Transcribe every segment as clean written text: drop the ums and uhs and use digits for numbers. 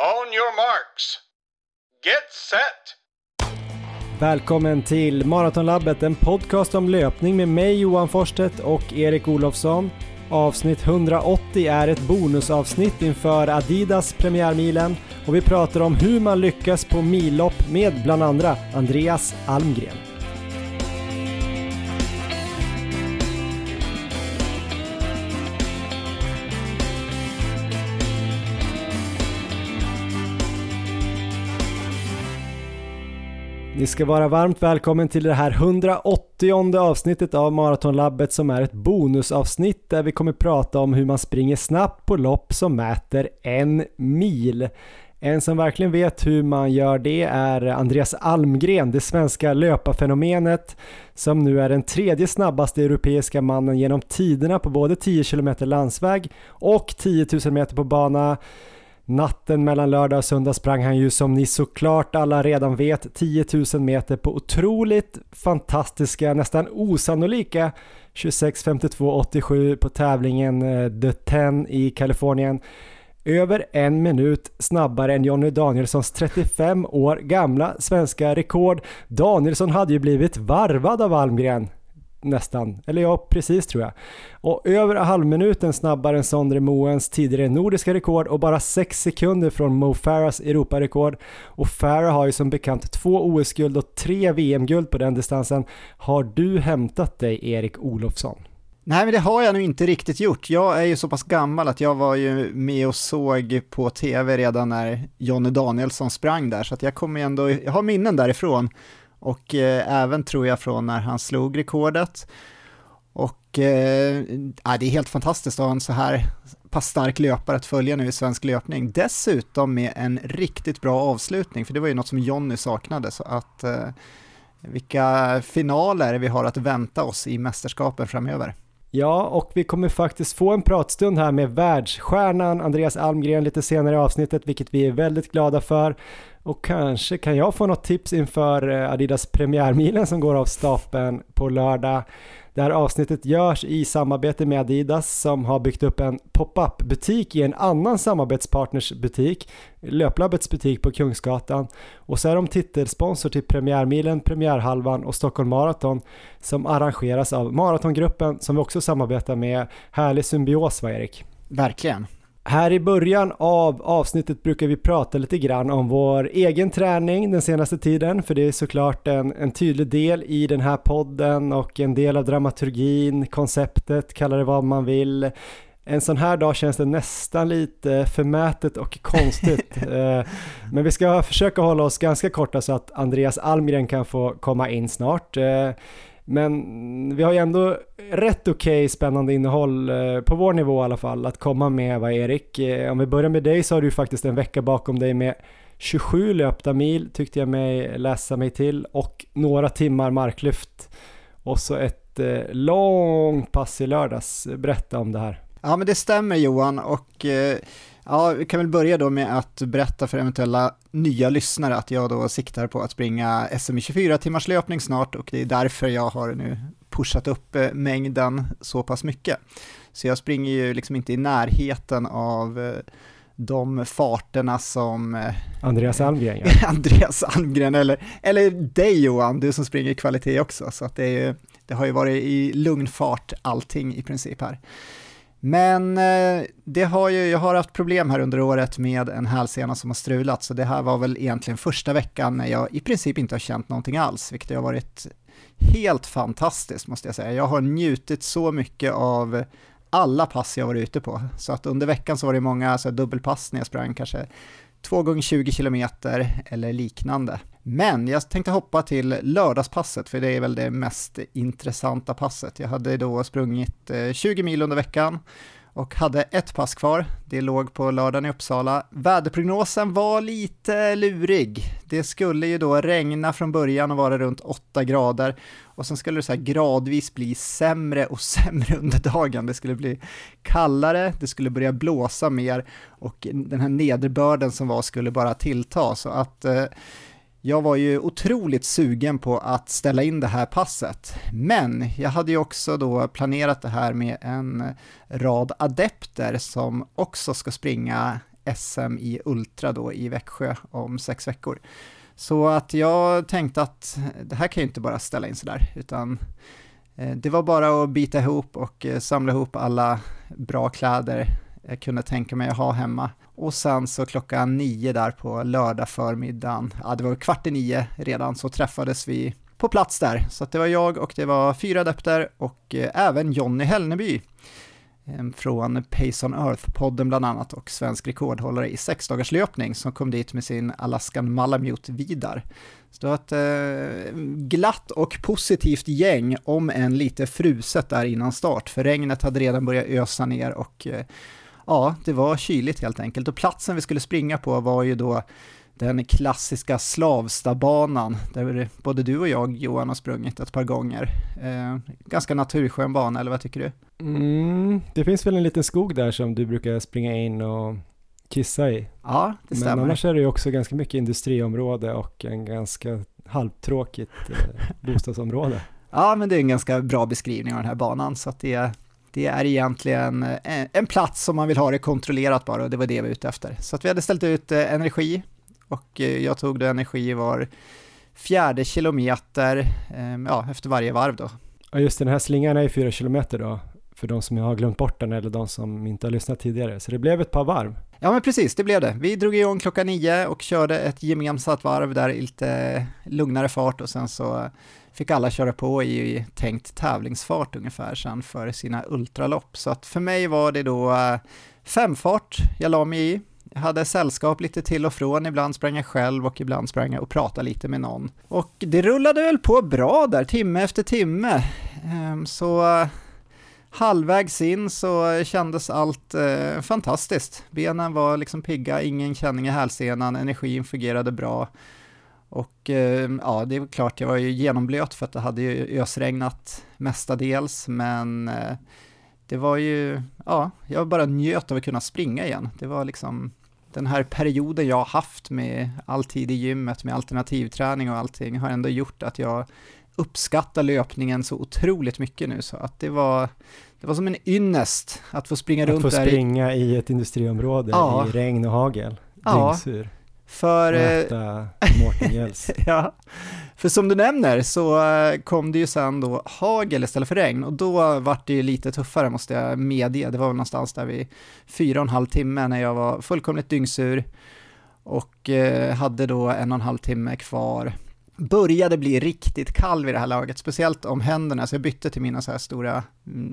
On your marks. Get set! Välkommen till Maratonlabbet, en podcast om löpning med mig Johan Forstedt och Erik Olofsson. Avsnitt 180 är ett bonusavsnitt inför Adidas premiärmilen och vi pratar om hur man lyckas på millopp med bland andra Andreas Almgren. Ni ska vara varmt välkommen till det här 180:e avsnittet av Maratonlabbet som är ett bonusavsnitt där vi kommer prata om hur man springer snabbt på lopp som mäter 1 mil. En som verkligen vet hur man gör det är Andreas Almgren, det svenska löparfenomenet som nu är den tredje snabbaste europeiska mannen genom tiderna på både 10 km landsväg och 10 000 meter på bana. Natten mellan lördag och söndag sprang han ju, som ni såklart alla redan vet, 10 000 meter på otroligt fantastiska, nästan osannolika 26:52,87 på tävlingen The 10 i Kalifornien. Över 1 minut snabbare än Jonny Danielssons 35 år gamla svenska rekord. Danielsson hade ju blivit varvad av Almgren. Nästan, eller ja, precis tror jag. Och över halvminuten snabbare än Sondre Moens tidigare nordiska rekord och bara 6 sekunder från Mo Farahs Europarekord. Och Farah har ju som bekant 2 OS-guld och 3 VM-guld på den distansen. Har du hämtat dig, Erik Olofsson? Nej, men det har jag nog inte riktigt gjort. Jag är ju så pass gammal att jag var ju med och såg på tv redan när Jonny Danielsson sprang där. Så att jag har minnen därifrån. Och även tror jag från när han slog rekordet. Och det är helt fantastiskt att ha en så här pass stark löpare att följa nu i svensk löpning. Dessutom med en riktigt bra avslutning, för det var ju något som Jonny saknade. Så att vilka finaler vi har att vänta oss i mästerskapen framöver. Ja, och vi kommer faktiskt få en pratstund här med världsstjärnan Andreas Almgren lite senare i avsnittet, vilket vi är väldigt glada för. Och kanske kan jag få något tips inför Adidas premiärmilen som går av stapeln på lördag. Det här avsnittet görs i samarbete med Adidas som har byggt upp en pop-up butik i en annan samarbetspartners butik, Löplabbets butik på Kungsgatan. Och så är de titelsponsor till premiärmilen, premiärhalvan och Stockholm Marathon som arrangeras av Maratongruppen som vi också samarbetar med. Härlig symbios, va Erik? Verkligen. Här i början av avsnittet brukar vi prata lite grann om vår egen träning den senaste tiden, för det är såklart en tydlig del i den här podden och en del av dramaturgin, konceptet, kalla det vad man vill. En sån här dag känns det nästan lite förmätet och konstigt. Men vi ska försöka hålla oss ganska korta så att Andreas Almgren kan få komma in snart. Men vi har ju ändå rätt okej spännande innehåll på vår nivå i alla fall att komma med, va Erik? Om vi börjar med dig så har du faktiskt en vecka bakom dig med 27 löpta mil tyckte jag mig läsa mig till och några timmar marklyft och så ett långt pass i lördags. Berätta om det här. Ja, men det stämmer Johan, och vi kan väl börja då med att berätta för eventuella nya lyssnare att jag då siktar på att springa SM i 24 timmars löpning snart, och det är därför jag har nu pushat upp mängden så pass mycket. Så jag springer ju liksom inte i närheten av de farterna som Andreas Almgren, ja. Andreas Almgren eller dig Johan, du som springer i kvalitet också, så att det har ju varit i lugn fart allting i princip här. Men jag har haft problem här under året med en hälsena som har strulat, så det här var väl egentligen första veckan när jag i princip inte har känt någonting alls, vilket har varit helt fantastiskt måste jag säga. Jag har njutit så mycket av alla pass jag var ute på, så att under veckan så var det många dubbelpass när jag sprang kanske 2 gånger 20 kilometer eller liknande. Men jag tänkte hoppa till lördagspasset, för det är väl det mest intressanta passet. Jag hade då sprungit 20 mil under veckan och hade ett pass kvar. Det låg på lördagen i Uppsala. Väderprognosen var lite lurig. Det skulle ju då regna från början och vara runt 8 grader. Och sen skulle det så här gradvis bli sämre och sämre under dagen. Det skulle bli kallare, det skulle börja blåsa mer och den här nederbörden som var skulle bara tillta. Så att jag var ju otroligt sugen på att ställa in det här passet. Men jag hade ju också då planerat det här med en rad adepter som också ska springa SM i Ultra då i Växjö om 6 veckor. Så att jag tänkte att det här kan ju inte bara ställa in sådär, utan det var bara att bita ihop och samla ihop alla bra kläder jag kunde tänka mig att ha hemma. Och sen så 9:00 där på lördag förmiddagen, det var 8:45 redan, så träffades vi på plats där. Så att det var jag och det var 4 adepter och även Johnny Hellneby från Pace on Earth-podden bland annat och svensk rekordhållare i 6-dagarslöpning som kom dit med sin Alaskan Malamute Vidar. Så det var ett glatt och positivt gäng, om en lite fruset där innan start, för regnet hade redan börjat ösa ner och det var kyligt helt enkelt. Och platsen vi skulle springa på var ju då den klassiska Slavstabanan där både du och jag, Johan, har sprungit ett par gånger. Ganska naturskön bana, eller vad tycker du? Det finns väl en liten skog där som du brukar springa in och kissa i. Ja, det stämmer. Men annars är det ju också ganska mycket industriområde och en ganska halvtråkigt bostadsområde. Ja, men det är en ganska bra beskrivning av den här banan, så att det är egentligen en plats som man vill ha det kontrollerat bara, och det var det vi var ute efter. Så att vi hade ställt ut energi, och jag tog det energi var 4:e kilometer efter varje varv då. Ja, just den här slingan är 4 kilometer då, för de som har glömt bort den eller de som inte har lyssnat tidigare. Så det blev ett par varv. Ja, men precis, det blev det. Vi drog igång 9:00 och körde ett gemensamt varv där i lite lugnare fart, och sen så fick alla köra på i tänkt tävlingsfart ungefär sen för sina ultralopp. Så att för mig var det då 5-fart jag la mig i. Jag hade sällskap lite till och från, ibland sprang jag själv och ibland sprang jag och pratade lite med någon. Och det rullade väl på bra där, timme efter timme. Så halvvägs in så kändes allt fantastiskt. Benen var liksom pigga, ingen känning i hälsenan, energin fungerade bra. Och det är klart, jag var ju genomblöt för att det hade ju ösregnat mestadels, men det var ju, jag bara njöt av att kunna springa igen. Det var liksom den här perioden jag har haft med all tid i gymmet, med alternativträning och allting, har ändå gjort att jag uppskattar löpningen så otroligt mycket nu, så att det var som en ynnest att få springa runt där. Att få springa i ett industriområde i regn och hagel. Dyngsur. För Mårten Gälls. Ja, för som du nämner så kom det ju sen då hagel istället för regn, och då var det ju lite tuffare, måste jag medge. Det var väl någonstans där vid 4,5 timme när jag var fullkomligt dyngsur och hade då 1,5 timme kvar. Började bli riktigt kall vid det här laget, speciellt om händerna, så jag bytte till mina så här stora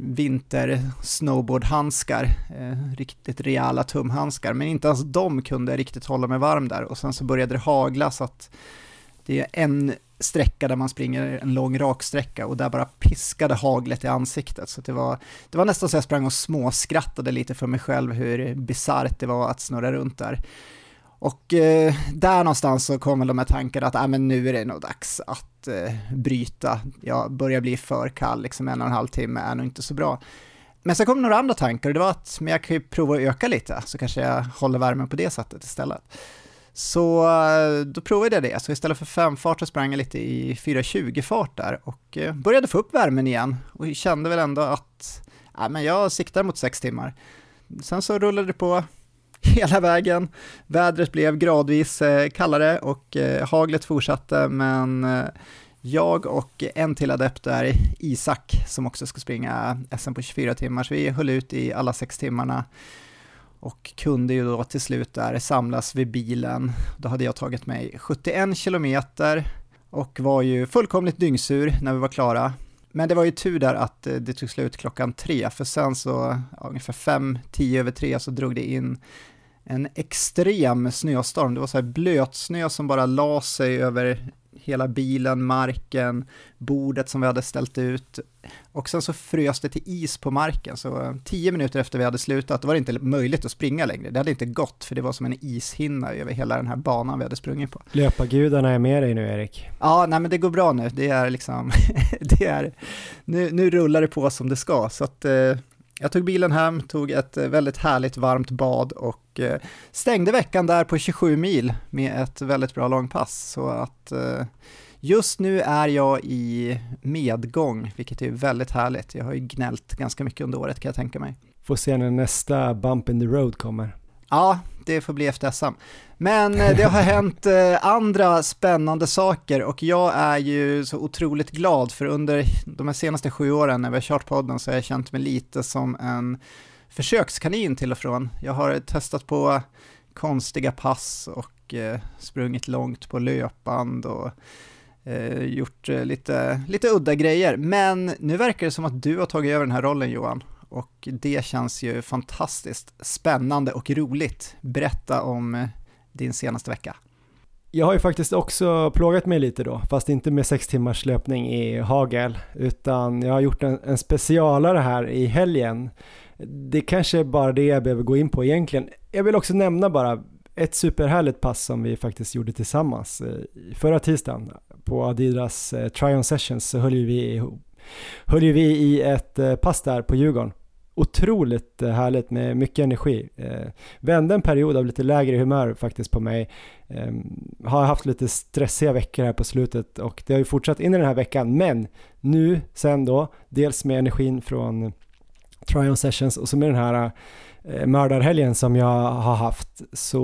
vinter-snowboardhandskar, riktigt rejäla tumhandskar, men inte ens de kunde riktigt hålla mig varm där. Och sen så började det hagla, så att det är en sträcka där man springer en lång raksträcka och där bara piskade haglet i ansiktet, så det var nästan så jag sprang och småskrattade lite för mig själv hur bisarrt det var att snurra runt där. Och där någonstans så kom väl de här tankarna att men nu är det nog dags att bryta. Jag börjar bli för kall, liksom 1,5 timme är nog inte så bra. Men så kom några andra tankar, och det var att men jag kan ju prova att öka lite, så kanske jag håller värmen på det sättet istället. Så då provade jag det, så istället för 5-fart så sprang jag lite i 4:20-fart där och började få upp värmen igen, och kände väl ändå att men jag siktar mot 6 timmar. Sen så rullade det på hela vägen. Vädret blev gradvis kallare och haglet fortsatte, men jag och en till adept där, Isak, som också ska springa SM på 24 timmar, så vi höll ut i alla 6 timmarna och kunde ju då till slut där samlas vid bilen. Då hade jag tagit mig 71 kilometer och var ju fullkomligt dyngsur när vi var klara. Men det var ju tur där att det tog slut 3:00, för sen så ungefär 5:10 över 3 så drog det in en extrem snöstorm. Det var så här blötsnö som bara la sig över hela bilen, marken, bordet som vi hade ställt ut, och sen så frös det till is på marken. Så 10 minuter efter vi hade slutat, då var det inte möjligt att springa längre. Det hade inte gått, för det var som en ishinna över hela den här banan vi hade sprungit på. Löpargudarna är med dig nu, Erik. Ja, nej, men det går bra nu. Det är liksom nu rullar det på som det ska, så att jag tog bilen hem, tog ett väldigt härligt varmt bad och stängde veckan där på 27 mil med ett väldigt bra långpass. Så att just nu är jag i medgång, vilket är väldigt härligt. Jag har ju gnällt ganska mycket under året, kan jag tänka mig. Får se när nästa bump in the road kommer. Ja, det får bli efter SM. Men det har hänt andra spännande saker och jag är ju så otroligt glad för under de här senaste 7 åren när vi har kört podden så har jag känt mig lite som en försökskanin till och från. Jag har testat på konstiga pass och sprungit långt på löpband och gjort lite udda grejer. Men nu verkar det som att du har tagit över den här rollen, Johan. Och det känns ju fantastiskt spännande och roligt. Berätta om din senaste vecka. Jag har ju faktiskt också plågat mig lite då, fast inte med 6 timmars löpning i hagel, utan jag har gjort en specialare här i helgen. Det kanske är bara det jag behöver gå in på egentligen. Jag vill också nämna bara ett superhärligt pass som vi faktiskt gjorde tillsammans. Förra tisdagen på Adidas Try-On Sessions så höll ju vi i ett pass där på Djurgården. Otroligt härligt med mycket energi. Vände en period av lite lägre humör faktiskt på mig. Har haft lite stressiga veckor här på slutet och det har ju fortsatt in i den här veckan. Men nu sen då, dels med energin från Try-On Sessions och så med den här mördarhelgen som jag har haft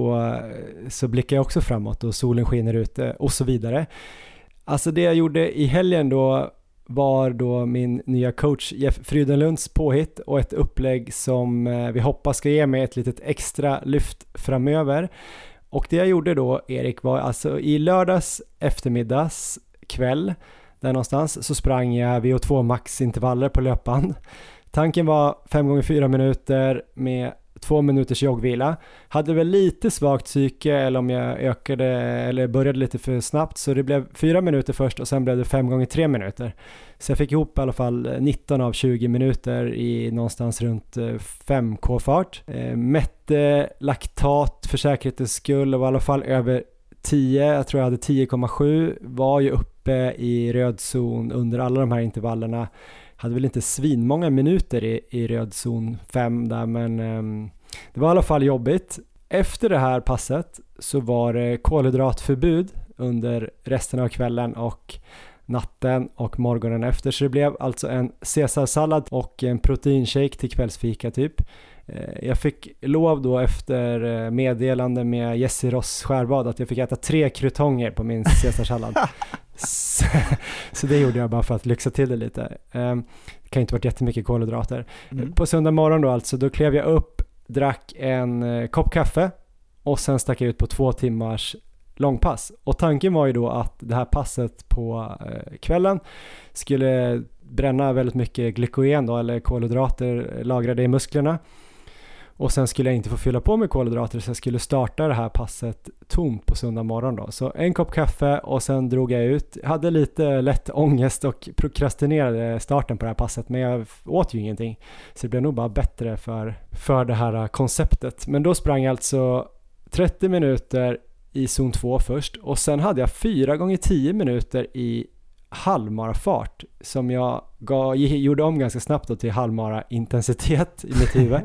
så blickar jag också framåt och solen skiner ute och så vidare. Alltså det jag gjorde i helgen då var då min nya coach Jeff Frydenlunds påhitt och ett upplägg som vi hoppas ska ge mig ett litet extra lyft framöver. Och det jag gjorde då, Erik, var alltså i lördags eftermiddags kväll där någonstans så sprang jag VO2 max intervaller på löpband. Tanken var 5x4 minuter med 2 minuters joggvila. Hade väl lite svagt psyke eller om jag ökade eller började lite för snabbt så det blev 4 minuter först och sen blev det 5x3 minuter. Så jag fick ihop i alla fall 19 av 20 minuter i någonstans runt 5k fart. Mätte laktat för säkerhets skull och var i alla fall över 10. Jag tror jag hade 10,7. Var ju uppe i röd zon under alla de här intervallerna. Hade väl inte svinmånga minuter i röd zon 5 där, men det var i alla fall jobbigt. Efter det här passet så var det kolhydratförbud under resten av kvällen och natten och morgonen efter. Så det blev alltså en caesarsallad och en proteinshake till kvällsfika typ. Jag fick lov då efter meddelande med Jessie Ross Skärbad att jag fick äta 3 krutonger på min caesarsallad. Så det gjorde jag bara för att lyxa till det lite. Det kan inte varit jättemycket kolhydrater. På söndag morgon då alltså, då klev jag upp, drack en kopp kaffe och sen stack jag ut på 2 timmars långpass. Och tanken var ju då att det här passet på kvällen skulle bränna väldigt mycket glykogen då, eller kolhydrater lagrade i musklerna. Och sen skulle jag inte få fylla på med kolhydrater så jag skulle starta det här passet tomt på söndag morgon då. Så en kopp kaffe och sen drog jag ut. Jag hade lite lätt ångest och prokrastinerade starten på det här passet men jag åt ju ingenting. Så det blev nog bara bättre för det här konceptet. Men då sprang jag alltså 30 minuter i zon 2 först och sen hade jag 4x10 minuter i halvmarafart som jag gjorde om ganska snabbt då till halvmara intensitet i mitt huvud.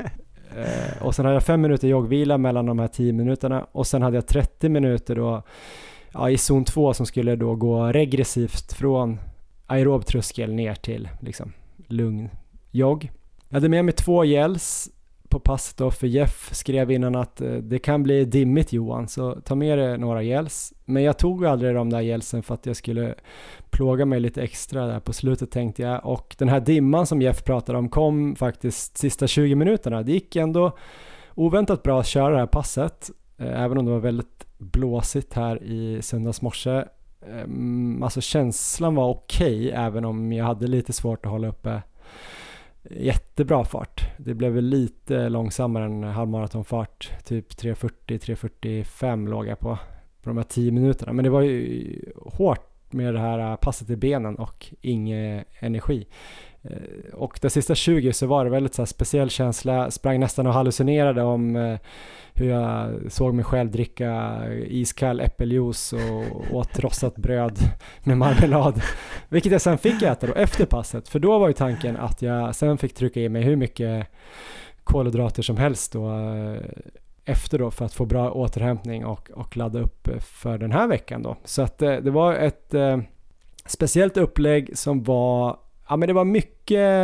Och sen hade jag 5 minuter joggvila mellan de här 10 minuterna och sen hade jag 30 minuter då, i zon 2 som skulle då gå regressivt från aerob tröskel ner till liksom lugn jogg. Jag hade med mig 2 gels på passet då, för Jeff skrev innan att det kan bli dimmigt Johan, så ta med dig några gels. Men jag tog aldrig de där gelsen för att jag skulle plåga mig lite extra där på slutet tänkte jag. Och den här dimman som Jeff pratade om kom faktiskt sista 20 minuterna. Det gick ändå oväntat bra att köra det här passet, även om det var väldigt blåsigt här i söndags morse. Alltså känslan var okej, även om jag hade lite svårt att hålla uppe jättebra fart. Det blev väl lite långsammare än halvmaratonfart, typ 3.40-3.45 låg jag på de här 10 minuterna. Men det var ju hårt med det här passet i benen och ingen energi. Och de sista 20 så var det väldigt så här speciell känsla. Sprang nästan och hallucinerade om hur jag såg mig själv dricka iskall äppeljuice och åt rostat bröd med marmelad. Vilket jag sen fick äta då efter passet. För då var ju tanken att jag sen fick trycka i mig hur mycket kolhydrater som helst då efter då för att få bra återhämtning och ladda upp för den här veckan då. Så att det var ett speciellt upplägg som var, ja men det var mycket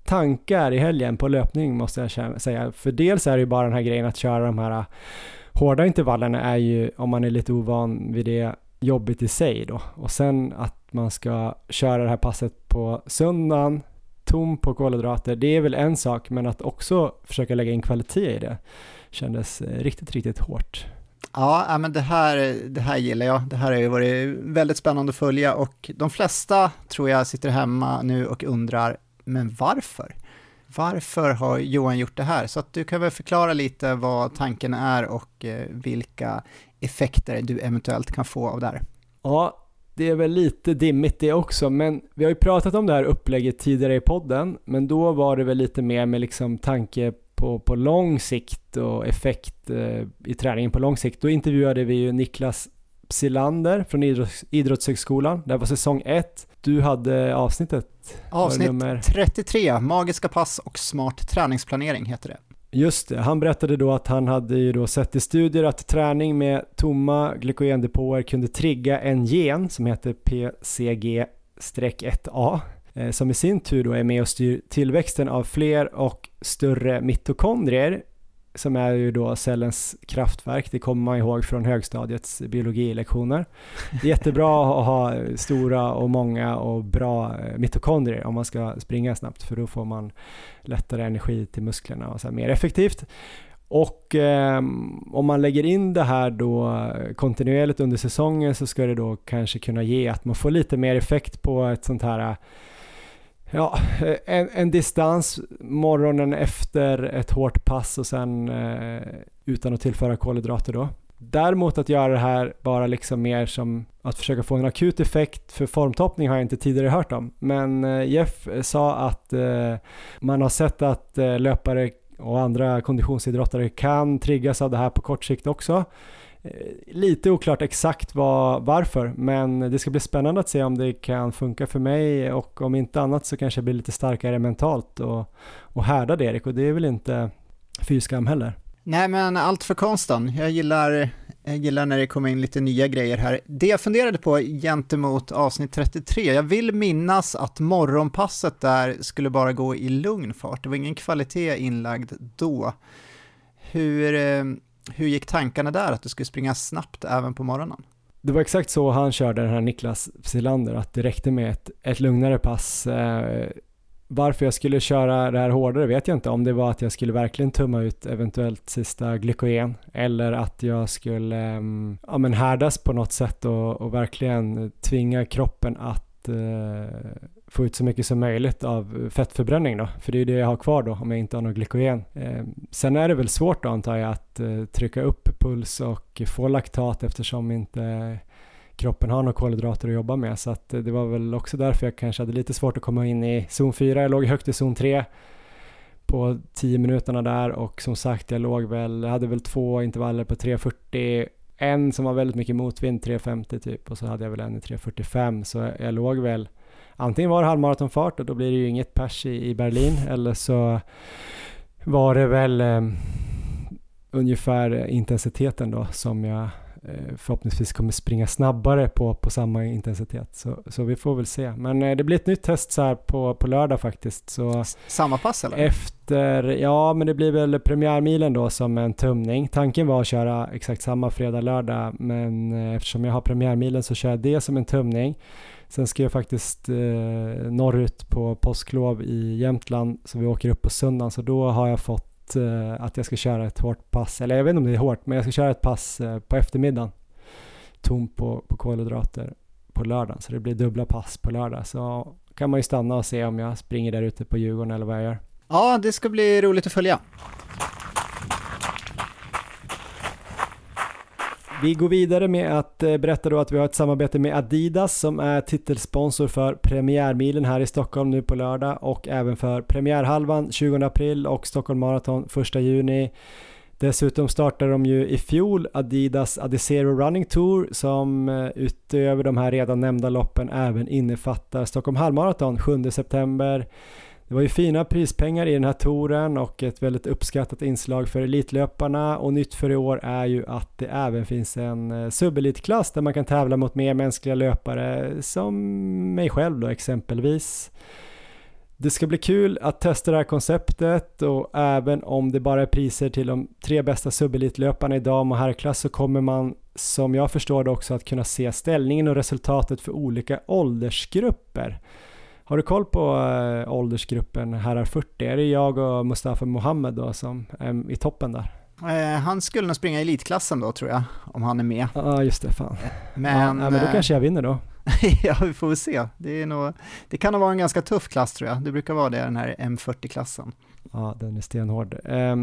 tankar i helgen på löpning måste jag säga. För dels är det ju bara den här grejen att köra de här hårda intervallerna är ju, om man är lite ovan vid det, jobbigt i sig då. Och sen att man ska köra det här passet på söndagen, tom på kolhydrater, det är väl en sak, men att också försöka lägga in kvalitet i det kändes riktigt, riktigt hårt. Ja, men det här gillar jag. Det här har ju varit väldigt spännande att följa och de flesta tror jag sitter hemma nu och undrar, men varför? Varför har Johan gjort det här? Så att du kan väl förklara lite vad tanken är och vilka effekter du eventuellt kan få av det här. Ja, det är väl lite dimmigt det också, men vi har ju pratat om det här upplägget tidigare i podden, men då var det väl lite mer med liksom tanke på lång sikt och effekt i träningen på lång sikt. Då intervjuade vi ju Niklas Psylander från Idrottshögskolan. Det var säsong 1. Du hade avsnitt 33, magiska pass och smart träningsplanering heter det. Just det, han berättade då att han hade ju då sett i studier att träning med tomma glykogendepåer kunde trigga en gen som heter PCG-1A som i sin tur då är med och styr tillväxten av fler och större mitokondrier som är ju då cellens kraftverk. Det kommer man ihåg från högstadiets biologilektioner. Det är jättebra att ha stora och många och bra mitokondrier om man ska springa snabbt, för då får man lättare energi till musklerna och så här mer effektivt. Och om man lägger in det här då kontinuerligt under säsongen så ska det då kanske kunna ge att man får lite mer effekt på ett sånt här en distans morgonen efter ett hårt pass och sen utan att tillföra kolhydrater då. Däremot att göra det här bara liksom mer som att försöka få en akut effekt för formtoppning har jag inte tidigare hört om. Men Jeff sa att man har sett att löpare och andra konditionsidrottare kan triggas av det här på kort sikt också. Lite oklart exakt varför, men det ska bli spännande att se om det kan funka för mig, och om inte annat så kanske jag blir lite starkare mentalt och härda det, Erik, och det är väl inte fyskam heller. Nej, men allt för konstant. Jag gillar när det kommer in lite nya grejer här. Det jag funderade på gentemot avsnitt 33, jag vill minnas att morgonpasset där skulle bara gå i lugn fart. Det var ingen kvalitet inlagd då. Hur gick tankarna där att du skulle springa snabbt även på morgonen? Det var exakt så han körde, den här Niklas Psylander, att det räckte med ett lugnare pass. Varför jag skulle köra det här hårdare vet jag inte, om det var att jag skulle verkligen tumma ut eventuellt sista glykogen, eller att jag skulle härdas på något sätt och verkligen tvinga kroppen att få ut så mycket som möjligt av fettförbränning då, för det är det jag har kvar då om jag inte har någon glykogen. Sen är det väl svårt då, antar jag, att trycka upp puls och få laktat eftersom inte kroppen har några kolhydrater att jobba med, så att det var väl också därför jag kanske hade lite svårt att komma in i zon 4. Jag låg högt i zon 3 på 10 minuterna där, och som sagt jag hade väl 2 intervaller på 3.40, en som var väldigt mycket motvind 3.50 typ, och så hade jag väl en i 3.45, så jag låg väl antingen var det halvmaratonfart och då blir det ju inget pers i Berlin, eller så var det väl ungefär intensiteten då som jag förhoppningsvis kommer springa snabbare på samma intensitet, så vi får väl se, men det blir ett nytt test så här på lördag faktiskt. Så samma pass eller? Men det blir väl premiärmilen då som en tumning. Tanken var att köra exakt samma fredag-lördag, men eftersom jag har premiärmilen så kör jag det som en tumning. Sen ska jag faktiskt norrut på påsklov i Jämtland, så vi åker upp på söndagen, så då har jag fått att jag ska köra ett hårt pass, eller jag vet inte om det är hårt, men jag ska köra ett pass på eftermiddagen tom på kolhydrater på lördagen, så det blir dubbla pass på lördag, så kan man ju stanna och se om jag springer där ute på Djurgården eller vad jag gör. Ja, det ska bli roligt att följa. Vi går vidare med att berätta då att vi har ett samarbete med Adidas som är titelsponsor för premiärmilen här i Stockholm nu på lördag, och även för premiärhalvan 20 april och Stockholm Marathon 1 juni. Dessutom startade de ju i fjol Adidas Adizero Running Tour som utöver de här redan nämnda loppen även innefattar Stockholm halvmaraton 7 september. Det var ju fina prispengar i den här touren och ett väldigt uppskattat inslag för elitlöparna, och nytt för i år är ju att det även finns en subelitklass där man kan tävla mot mer mänskliga löpare som mig själv då exempelvis. Det ska bli kul att testa det här konceptet, och även om det bara är priser till de 3 bästa subbelitlöparna i dam- och herrklass, så kommer man, som jag förstår det, också att kunna se ställningen och resultatet för olika åldersgrupper. Har du koll på åldersgruppen herrar 40? Är det jag och Mustafa Mohammed då som är i toppen där? Han skulle nog springa i elitklassen då, tror jag, om han är med. Ja, just det, fan. Men då kanske jag vinner då. ja, vi får väl se. Det kan nog vara en ganska tuff klass, tror jag. Det brukar vara det, den här M40-klassen. Ja, den är stenhård.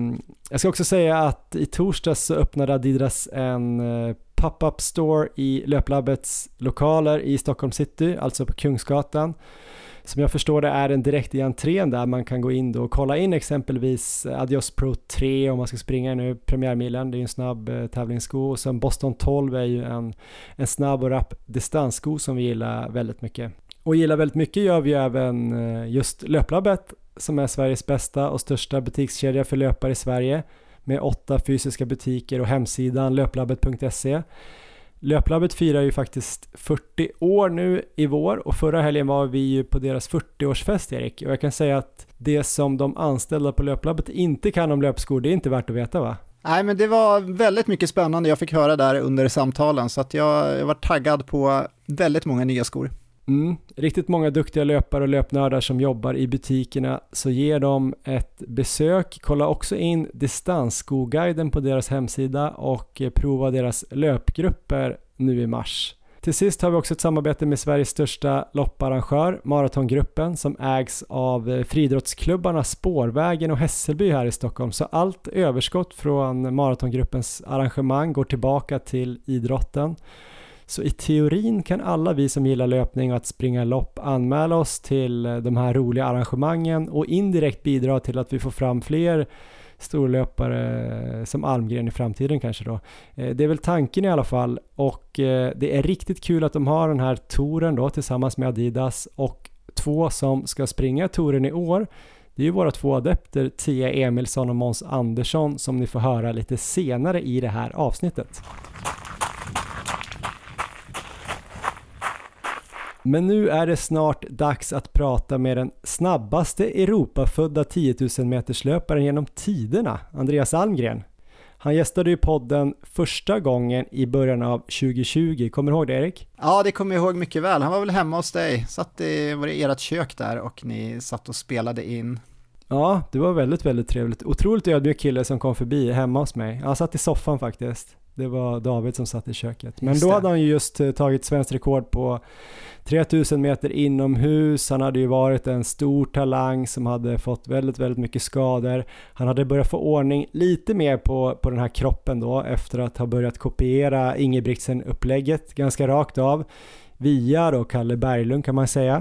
Jag ska också säga att i torsdags så öppnade Adidas en pop-up store i Löplabbets lokaler i Stockholm city, alltså på Kungsgatan. Som jag förstår det är en direkt i entrén där man kan gå in då och kolla in exempelvis Adios Pro 3 om man ska springa nu, premiärmilen, det är en snabb tävlingssko, och sen Boston 12 är ju en snabb och rapp distanssko som vi gillar väldigt mycket. Och gillar väldigt mycket gör vi även just Löplabbet, som är Sveriges bästa och största butikskedja för löpare i Sverige, med 8 fysiska butiker och hemsidan löplabbet.se. Löplabbet firar ju faktiskt 40 år nu i vår, och förra helgen var vi ju på deras 40-årsfest, Erik, och jag kan säga att det som de anställda på Löplabbet inte kan om löpskor, det är inte värt att veta, va? Nej, men det var väldigt mycket spännande jag fick höra där under samtalen, så att jag var taggad på väldigt många nya skor. Riktigt många duktiga löpare och löpnördar som jobbar i butikerna, så ger dem ett besök. Kolla också in distansskoguiden på deras hemsida och prova deras löpgrupper nu i mars. Till sist har vi också ett samarbete med Sveriges största lopparrangör, Maratongruppen, som ägs av friidrottsklubbarna Spårvägen och Hässelby här i Stockholm. Så allt överskott från Maratongruppens arrangemang går tillbaka till idrotten. Så i teorin kan alla vi som gillar löpning och att springa lopp anmäla oss till de här roliga arrangemangen och indirekt bidra till att vi får fram fler storlöpare som Almgren i framtiden kanske då. Det är väl tanken i alla fall, och det är riktigt kul att de har den här touren då tillsammans med Adidas, och 2 som ska springa touren i år. Det är ju våra 2 adepter, Tia Emilsson och Måns Andersson, som ni får höra lite senare i det här avsnittet. Men nu är det snart dags att prata med den snabbaste Europafödda 10 000 meterslöparen genom tiderna, Andreas Almgren. Han gästade ju podden första gången i början av 2020. Kommer du ihåg det, Erik? Ja, det kommer jag ihåg mycket väl. Han var väl hemma hos dig. Satt i ert kök där och ni satt och spelade in. Ja, det var väldigt, väldigt trevligt. Otroligt ödmjuk kille som kom förbi hemma hos mig. Han satt i soffan faktiskt. Det var David som satt i köket. Men då hade han ju just tagit svensk rekord på 3000 meter inomhus. Han hade ju varit en stor talang som hade fått väldigt, väldigt mycket skador. Han hade börjat få ordning lite mer på den här kroppen då, efter att ha börjat kopiera Ingebrigtsen-upplägget ganska rakt av via då Kalle Berglund, kan man säga.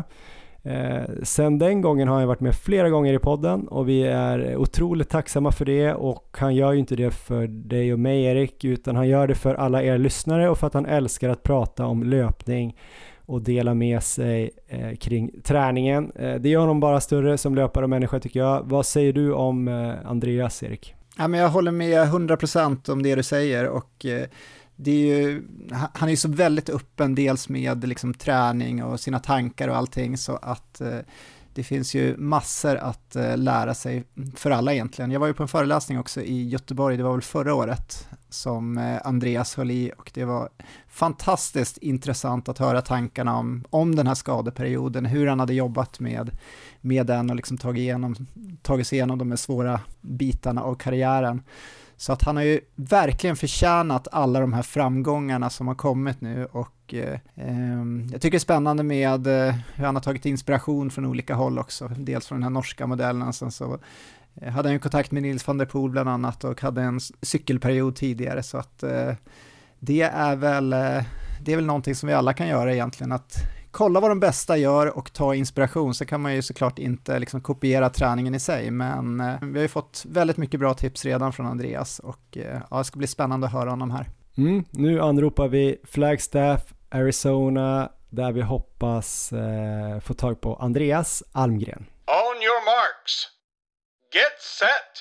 Sen den gången har han varit med flera gånger i podden, och vi är otroligt tacksamma för det, och han gör ju inte det för dig och mig, Erik, utan han gör det för alla er lyssnare och för att han älskar att prata om löpning och dela med sig kring träningen. Det gör honom bara större som löpare och människa, tycker jag. Vad säger du om Andreas, Erik? Ja, men jag håller med 100% om det du säger, och det är ju, han är ju så väldigt öppen dels med liksom träning och sina tankar och allting, så att det finns ju massor att lära sig för alla egentligen. Jag var ju på en föreläsning också i Göteborg, det var väl förra året, som Andreas höll i, och det var fantastiskt intressant att höra tankarna om den här skadeperioden, hur han hade jobbat med den och liksom tagit sig igenom de här svåra bitarna av karriären. Så att han har ju verkligen förtjänat alla de här framgångarna som har kommit nu, och jag tycker det är spännande med hur han har tagit inspiration från olika håll också, dels från den här norska modellen, sen så hade han ju kontakt med Nils van der Poel bland annat och hade en cykelperiod tidigare, så att det är väl någonting som vi alla kan göra egentligen, att kolla vad de bästa gör och ta inspiration. Så kan man ju såklart inte liksom kopiera träningen i sig, men vi har ju fått väldigt mycket bra tips redan från Andreas, och ja, det ska bli spännande att höra honom här. Nu anropar vi Flagstaff, Arizona, där vi hoppas få tag på Andreas Almgren. On your marks. Get set.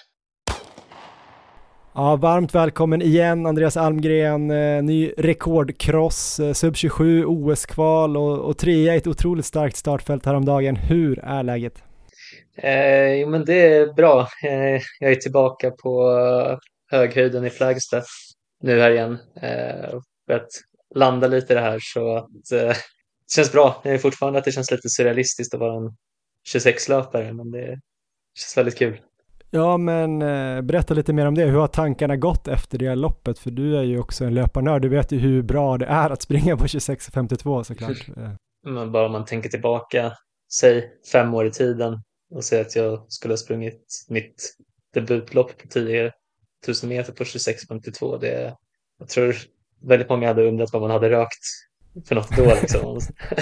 Ja, varmt välkommen igen Andreas Almgren, ny rekordcross, sub 27, OS-kval och trea i ett otroligt starkt startfält häromdagen. Hur är läget? Jo, men det är bra. Jag är tillbaka på höghöjden i Flagstaff nu här igen. För att landa lite i det här så att det känns bra. Det är fortfarande att det känns lite surrealistiskt att vara en 26-löpare, men det känns väldigt kul. Ja, men berätta lite mer om det. Hur har tankarna gått efter det här loppet? För du är ju också en löparnörd. Du vet ju hur bra det är att springa på 26:52 såklart. Men bara om man tänker tillbaka, säg 5 år i tiden och säger att jag skulle ha sprungit mitt debutlopp på 10 000 meter på 26:52. Jag tror väldigt många hade undrat vad man hade rökt för något då liksom.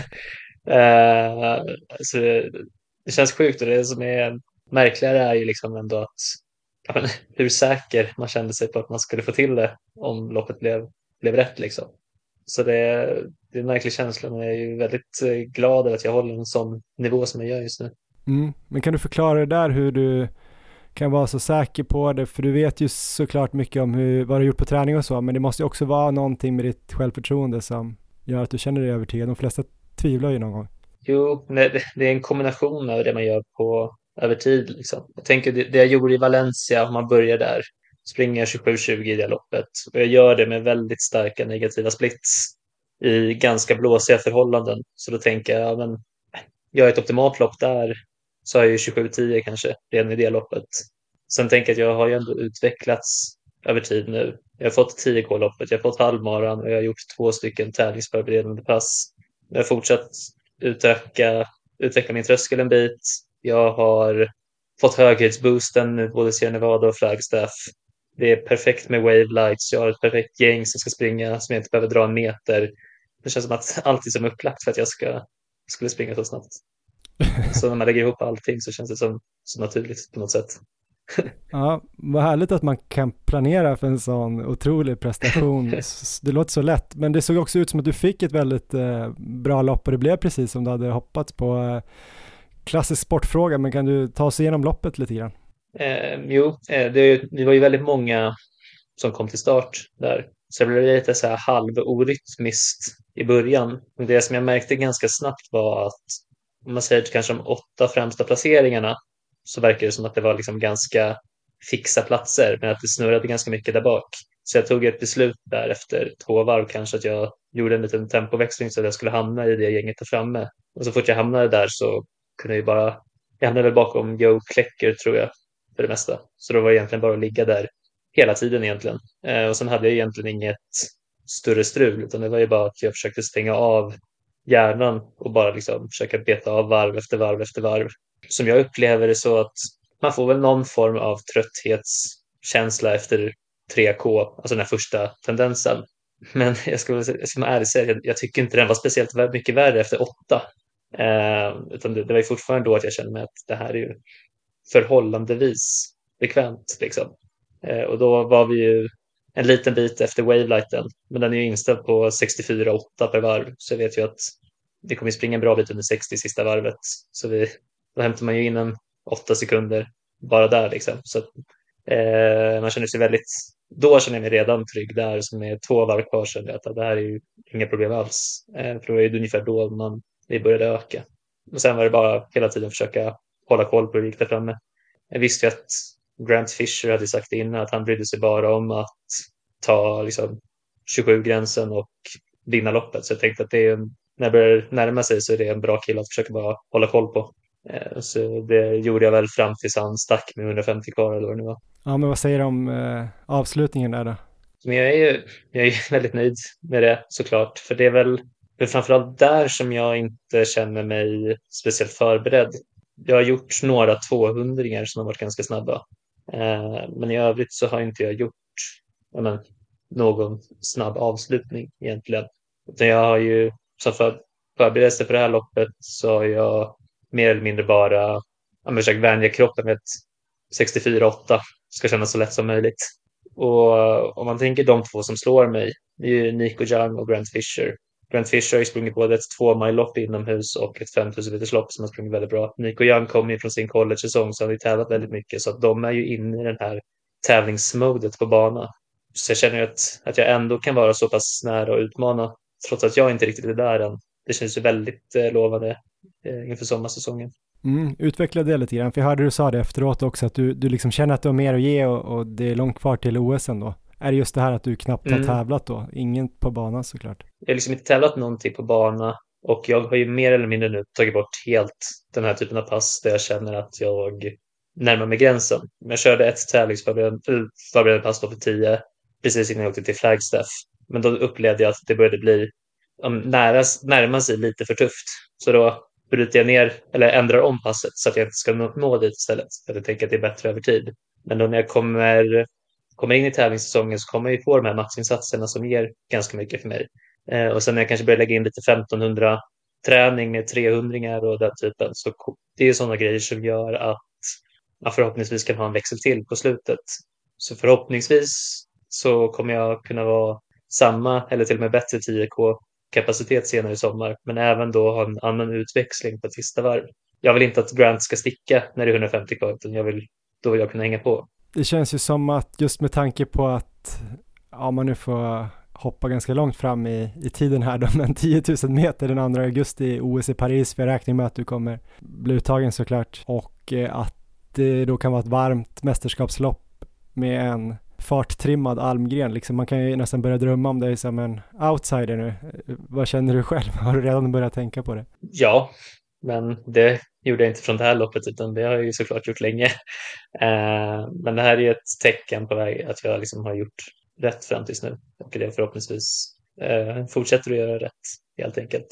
Så det känns sjukt, och det som är märkligare är ju liksom ändå att ja, men, hur säker man kände sig på att man skulle få till det om loppet blev rätt liksom. Så det är en märklig känsla, men jag är ju väldigt glad över att jag håller en sån nivå som jag gör just nu. Men kan du förklara det där, hur du kan vara så säker på det? För du vet ju såklart mycket om vad du har gjort på träning och så, men det måste ju också vara någonting med ditt självförtroende som gör att du känner dig övertygad. De flesta tvivlar ju någon gång. Jo, det är en kombination av det man gör över tid. Liksom. Jag tänker det jag gjorde i Valencia, om man börjar där, springer 27:20 i det loppet. Och jag gör det med väldigt starka negativa splits i ganska blåsiga förhållanden. Så då tänker jag, ja, men gör jag ett optimalt lopp där så har jag ju 27:10 kanske redan i det loppet. Sen tänker jag att jag har ju ändå utvecklats över tid nu. Jag har fått 10K-loppet, jag har fått halvmaran och jag har gjort 2 stycken tävlingsförberedande pass. Jag har fortsatt utveckla min tröskel en bit. Jag har fått höghöjdsboosten nu, både Sierra Nevada och Flagstaff. Det är perfekt med wave lights. Jag har ett perfekt gäng som ska springa som jag inte behöver dra en meter. Det känns som att allt är som upplagt för att jag skulle springa så snabbt. Så när man lägger ihop allting så känns det som så naturligt på något sätt. Ja, vad härligt att man kan planera för en sån otrolig prestation. Det låter så lätt, men det såg också ut som att du fick ett väldigt bra lopp och det blev precis som du hade hoppats på. Klassisk sportfråga, men kan du ta oss igenom loppet lite grann? Det var ju väldigt många som kom till start där. Så det blev lite så här halvorytmiskt i början. Men det som jag märkte ganska snabbt var att om man säger kanske de 8 främsta placeringarna så verkar det som att det var liksom ganska fixa platser, men att det snurrade ganska mycket där bak. Så jag tog ett beslut där efter 2 varv kanske att jag gjorde en liten tempoväxling så att jag skulle hamna i det gänget där framme. Och så fort jag hamnade där så kunde jag hamnade väl bakom Joe Klecker tror jag för det mesta. Så då var det egentligen bara att ligga där hela tiden egentligen. Och sen hade jag egentligen inget större strul, utan det var ju bara att jag försökte stänga av hjärnan och bara liksom försöka beta av varv efter varv efter varv. Som jag upplever det så att man får väl någon form av trötthetskänsla efter 3K, alltså den här första tendensen. Men jag ska vara ärlig säga, jag tycker inte den var speciellt mycket värre efter 8. Utan det var ju fortfarande då att jag kände mig att det här är ju förhållandevis bekvämt. Liksom. Och då var vi ju en liten bit efter wavelighten, men den är ju inställd på 64,8 per varv. Så jag vet ju att vi kommer springa en bra bit under 60 sista varvet. Så då hämtar man ju in en 8 sekunder bara där. Liksom. Så man känner sig då känner jag mig redan trygg där. Så med 2 varv kvar känner jag att det här är ju inga problem alls. För då är det ungefär då vi började öka. Och sen var det bara hela tiden försöka hålla koll på hur det gick där framme. Jag visste ju att Grant Fisher hade sagt innan att han brydde sig bara om att ta liksom 27-gränsen och vinna loppet. Så jag tänkte att när det börjar närma sig så är det en bra kille att försöka bara hålla koll på. Så det gjorde jag väl fram tills han stack med 150 kvar eller vad det nu var. Ja, men vad säger du om avslutningen där då? Men jag är väldigt nöjd med det såklart. För det är väl framförallt där som jag inte känner mig speciellt förberedd. Jag har gjort några 200-ringar som har varit ganska snabba. Men i övrigt så har inte jag gjort någon snabb avslutning egentligen. Utan jag har ju, som förberedelse för det här loppet, så har jag mer eller mindre bara försökt vänja kroppen med ett 64,8 ska kännas så lätt som möjligt. Och om man tänker de 2 som slår mig, det är ju Nico Young och Grant Fisher. Grant Fisher har ju sprungit både ett 2-mile-lopp inomhus och ett 5000 meters-lopp som har sprungit väldigt bra. Nico Young kommer ju från sin college-säsong så har vi tävlat väldigt mycket, så att de är ju inne i den här tävlingsmodet på bana. Så jag känner ju att jag ändå kan vara så pass nära och utmana trots att jag inte riktigt är där än. Det känns ju väldigt lovande inför sommarsäsongen. Utveckla det lite grann, för jag hörde du sa det efteråt också, att du liksom känner att du har mer att ge och det är långt kvar till OS ändå. Är det just det här att du knappt har tävlat då? Ingen på banan såklart. Jag har liksom inte tävlat någonting på bana och jag har ju mer eller mindre nu tagit bort helt den här typen av pass där jag känner att jag närmar mig gränsen. Jag körde ett tävlingsförberedande pass då för 10 precis innan jag åkte till Flagstaff. Men då upplevde jag att det började bli närma sig lite för tufft. Så då bryter jag ner eller ändrar om passet så att jag inte ska nå dit istället. För jag tänker att det är bättre över tid. Men då när jag kommer in i tävlingssäsongen så kommer jag ju få de här maxinsatserna som ger ganska mycket för mig. Och sen när jag kanske börjar lägga in lite 1500 träning med 300 och den typen, så det är ju sådana grejer som gör att man förhoppningsvis kan ha en växel till på slutet. Så förhoppningsvis så kommer jag kunna vara samma eller till och med bättre 10K kapacitet senare i sommar, men även då ha en annan utväxling på ett sista varv. Jag vill inte att Grant ska sticka när det är 150 kvar, utan då vill jag kunna hänga på. Det känns ju som att just med tanke på att man nu får hoppa ganska långt fram i tiden här då, men 10 000 meter den 2 augusti i OS i Paris, för jag räknar med att du kommer bli uttagen såklart, och att det då kan vara ett varmt mästerskapslopp med en farttrimmad Almgren. Liksom, man kan ju nästan börja drömma om dig som en outsider nu. Vad känner du själv? Har du redan börjat tänka på det? Ja, men det gjorde jag inte från det här loppet, utan det har jag ju såklart gjort länge. Men det här är ju ett tecken på väg att jag liksom har gjort rätt fram tills nu. Och det förhoppningsvis fortsätter att göra rätt, helt enkelt.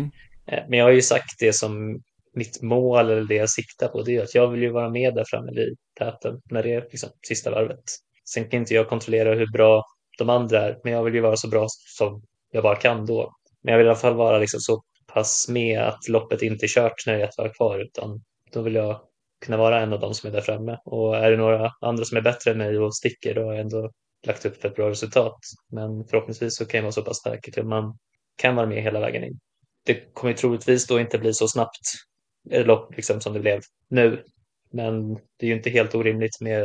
Men jag har ju sagt det som mitt mål, eller det jag siktar på, det är att jag vill ju vara med där framme i täten när det är liksom sista varvet. Sen kan inte jag kontrollera hur bra de andra är, men jag vill ju vara så bra som jag bara kan då. Men jag vill i alla fall vara liksom så pass med att loppet inte är kört när det är ett varv kvar, utan då vill jag kunna vara en av dem som är där framme. Och är det några andra som är bättre än mig och sticker, då har jag ändå lagt upp ett bra resultat. Men förhoppningsvis så kan jag vara så pass säker till att man kan vara med hela vägen in. Det kommer troligtvis då inte bli så snabbt ett lopp liksom som det blev nu. Men det är ju inte helt orimligt med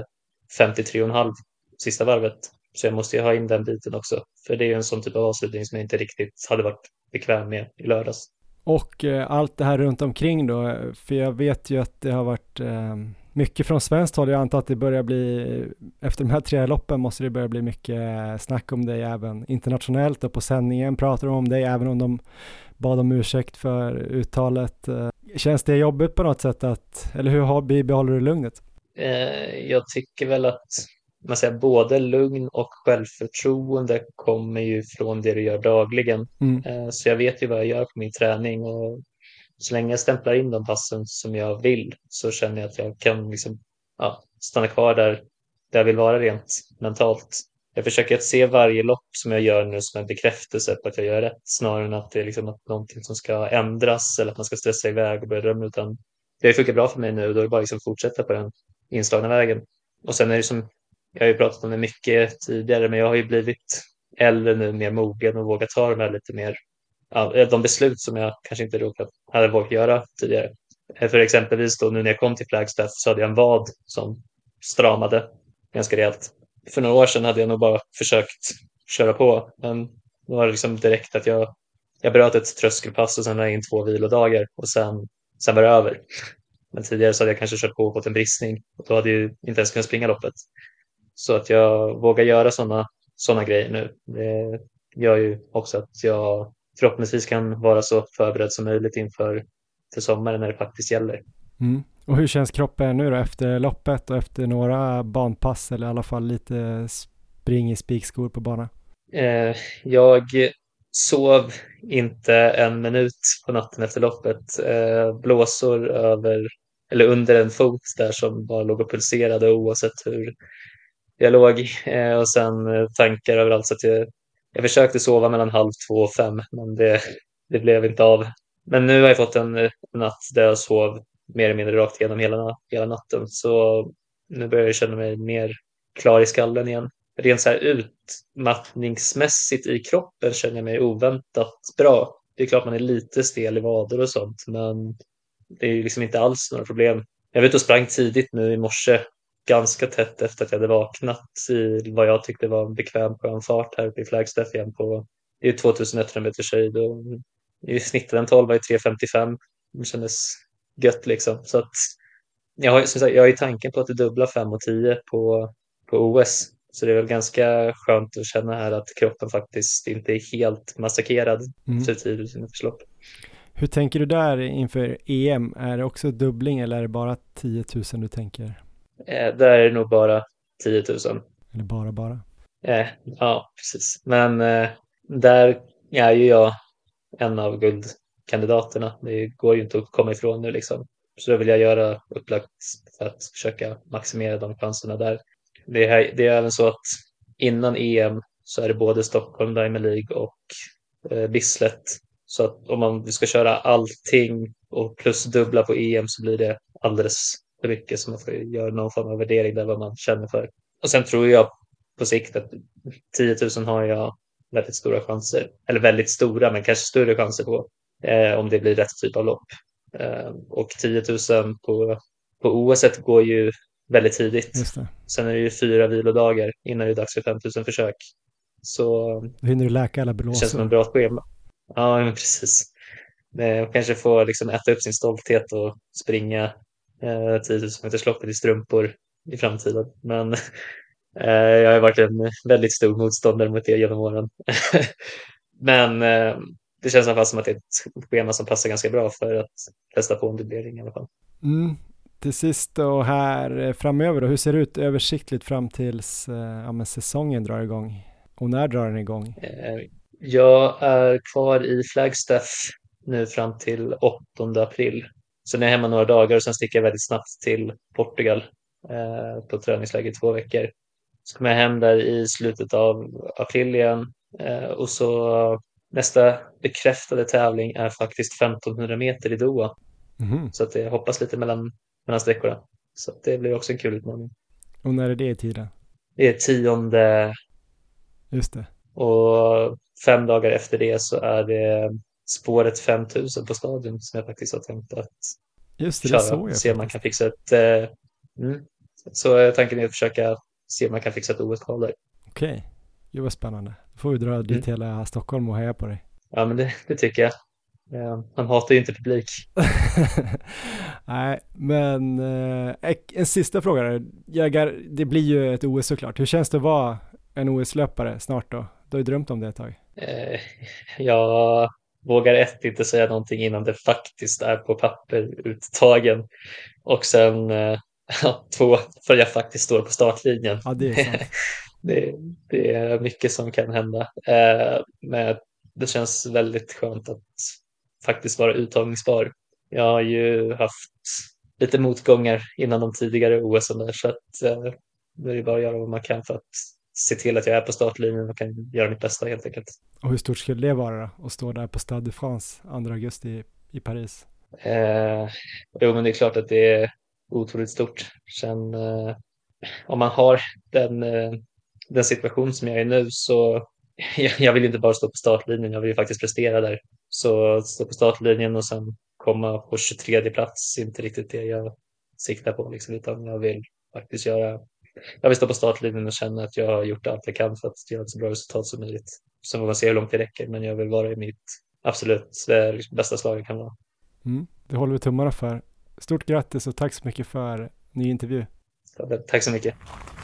53,5 sista varvet. Så jag måste ju ha in den biten också. För det är ju en sån typ av avslutning som jag inte riktigt hade varit bekväm med i lördags. Och allt det här runt omkring då, för jag vet ju att det har varit mycket från svenskt håll. Jag antar att det börjar bli, efter de här 3 loppen måste det börja bli mycket snack om dig även internationellt, och på sändningen pratar de om dig, även om de bad om ursäkt för uttalet. Känns det jobbigt på något sätt eller hur behåller du lugnet? Jag tycker väl att man säger både lugn och självförtroende kommer ju från det du gör dagligen. Så jag vet ju vad jag gör på min träning, och så länge jag stämplar in de passen som jag vill, så känner jag att jag kan liksom, stanna kvar där jag vill vara rent mentalt. Jag försöker att se varje lopp som jag gör nu som en bekräftelse på att jag gör rätt, snarare än att det är liksom någonting som ska ändras eller att man ska stressa iväg och börja drömma, utan det funkar bra för mig nu, då är det bara liksom fortsätta på den inslagna vägen. Och sen är det som, jag har ju pratat om det mycket tidigare, men jag har ju blivit äldre nu, mer mogen, och vågat ta de här lite mer, de beslut som jag kanske inte hade vågat göra tidigare. För exempelvis då, nu när jag kom till Flagstaff, så hade jag en vad som stramade ganska rejält. För några år sedan hade jag nog bara försökt köra på, men nu var det liksom direkt att jag bröt ett tröskelpass och sen la in 2 vilodagar, och sen var det över. Men tidigare så hade jag kanske kört på och fått en bristning, och då hade jag ju inte ens kunnat springa loppet. Så att jag vågar göra såna grejer nu, det gör ju också att jag förhoppningsvis kan vara så förberedd som möjligt inför sommaren när det faktiskt gäller. Och hur känns kroppen nu då efter loppet och efter några banpass, eller i alla fall lite spring i spikskor på banan? Jag sov inte en minut på natten efter loppet. Blåsor under en fot där som bara låg och pulserade oavsett hur jag låg. Och sen tankar överallt, så att jag försökte sova mellan 1:30 och 5, men det blev inte av. Men nu har jag fått en natt där jag sov mer eller mindre rakt igenom hela natten. Så nu börjar jag känna mig mer klar i skallen igen. Rent så här utmattningsmässigt i kroppen känner jag mig oväntat bra. Det är klart man är lite stel i vader och sånt, men det är liksom inte alls några problem. Jag var ute och sprang tidigt nu i morse, ganska tätt efter att jag hade vaknat i vad jag tyckte var en bekväm skön fart här uppe i Flagstaff igen på, det är 2100 meters höjd, och i snittet den 12 var i 3:55. Det kändes gött liksom. Så att jag har, som sagt, jag har ju tanken på att dubbla 5 och 10 på OS. Så det är väl ganska skönt att känna här att kroppen faktiskt inte är helt massakrerad för 10 000 meterslopp. Hur tänker du där inför EM? Är det också dubbling eller är det bara 10 000 du tänker? Där är det nog bara 10 000. Eller bara? Ja, precis. Men där är ju jag en av guldkandidaterna. Det går ju inte att komma ifrån nu liksom. Så då vill jag göra upplagt för att försöka maximera de chanserna där. Det är även så att innan EM så är det både Stockholm Diamond League och Bislett. Så att om man ska köra allting och plus dubbla på EM så blir det alldeles för mycket, så man får göra någon form av värdering där vad man känner för. Och sen tror jag på sikt att 10 000 har jag väldigt stora chanser. Eller väldigt stora, men kanske större chanser på om det blir rätt typ av lopp. Och 10 000 på OS går ju väldigt tidigt. Just det. Sen är det ju 4 vilodagar innan det är dags för 5 000 försök. Så då hinner du läka alla blåsor. Det känns som en bra schema. Ja, men precis. Kanske få liksom äta upp sin stolthet och springa 10 000 metersloppet i strumpor i framtiden. Men jag har varit en väldigt stor motståndare mot det genom åren. Men det känns i alla fall som att det är ett schema som passar ganska bra för att testa på en dubblering i alla fall. Till sist och här framöver då, hur ser det ut översiktligt fram tills säsongen drar igång? Och när drar den igång? Jag är kvar i Flagstaff nu fram till 8 april. Så jag är hemma några dagar och sen sticker jag väldigt snabbt till Portugal på träningsläger i 2 veckor. Så kommer jag hem där i slutet av april igen. Och så nästa bekräftade tävling är faktiskt 1500 meter i Doha. Så att jag hoppas lite mellan sträckorna. Så att det blir också en kul utmaning. Och när är det i tiden? Det är 10. Just det. Och 5 dagar efter det så är det spåret 5000 på stadion som jag faktiskt har tänkt att just det, köra. så se om man kan fixa ett så tanken är att försöka se om man kan fixa ett OS-kval där. Okej, det var spännande. Då får vi dra dit hela Stockholm och heja på dig. Ja, men det tycker jag. Han hatar ju inte publik. Nej, men en sista fråga. Det blir ju ett OS såklart. Hur känns det att vara en OS-löpare snart då? Du har ju drömt om det ett tag. Jag vågar inte säga någonting innan det faktiskt är på papper uttagen. Och sen 2, för jag faktiskt står på startlinjen. Ja, det är sant. det är mycket som kan hända. Men det känns väldigt skönt att faktiskt vara uttagningsbar. Jag har ju haft lite motgångar innan de tidigare OS där, så att det är bara att göra vad man kan för att se till att jag är på startlinjen och kan göra mitt bästa helt enkelt. Och hur stort skulle det vara då? Att stå där på Stade de France 2 augusti i Paris? Jo, men det är klart att det är otroligt stort. Sen om man har den situation som jag är nu, så jag vill inte bara stå på startlinjen, jag vill ju faktiskt prestera där. Så stå på startlinjen och sen komma på 23:e plats är inte riktigt det jag siktar på liksom, utan jag vill faktiskt jag vill stå på startlinjen och känna att jag har gjort allt jag kan för att göra ett så bra resultat som möjligt. Sen får man se hur långt det räcker, men jag vill vara i mitt absolut bästa slag jag kan vara. Det håller vi tummarna för. Stort grattis och tack så mycket för ny intervju. Tack så mycket.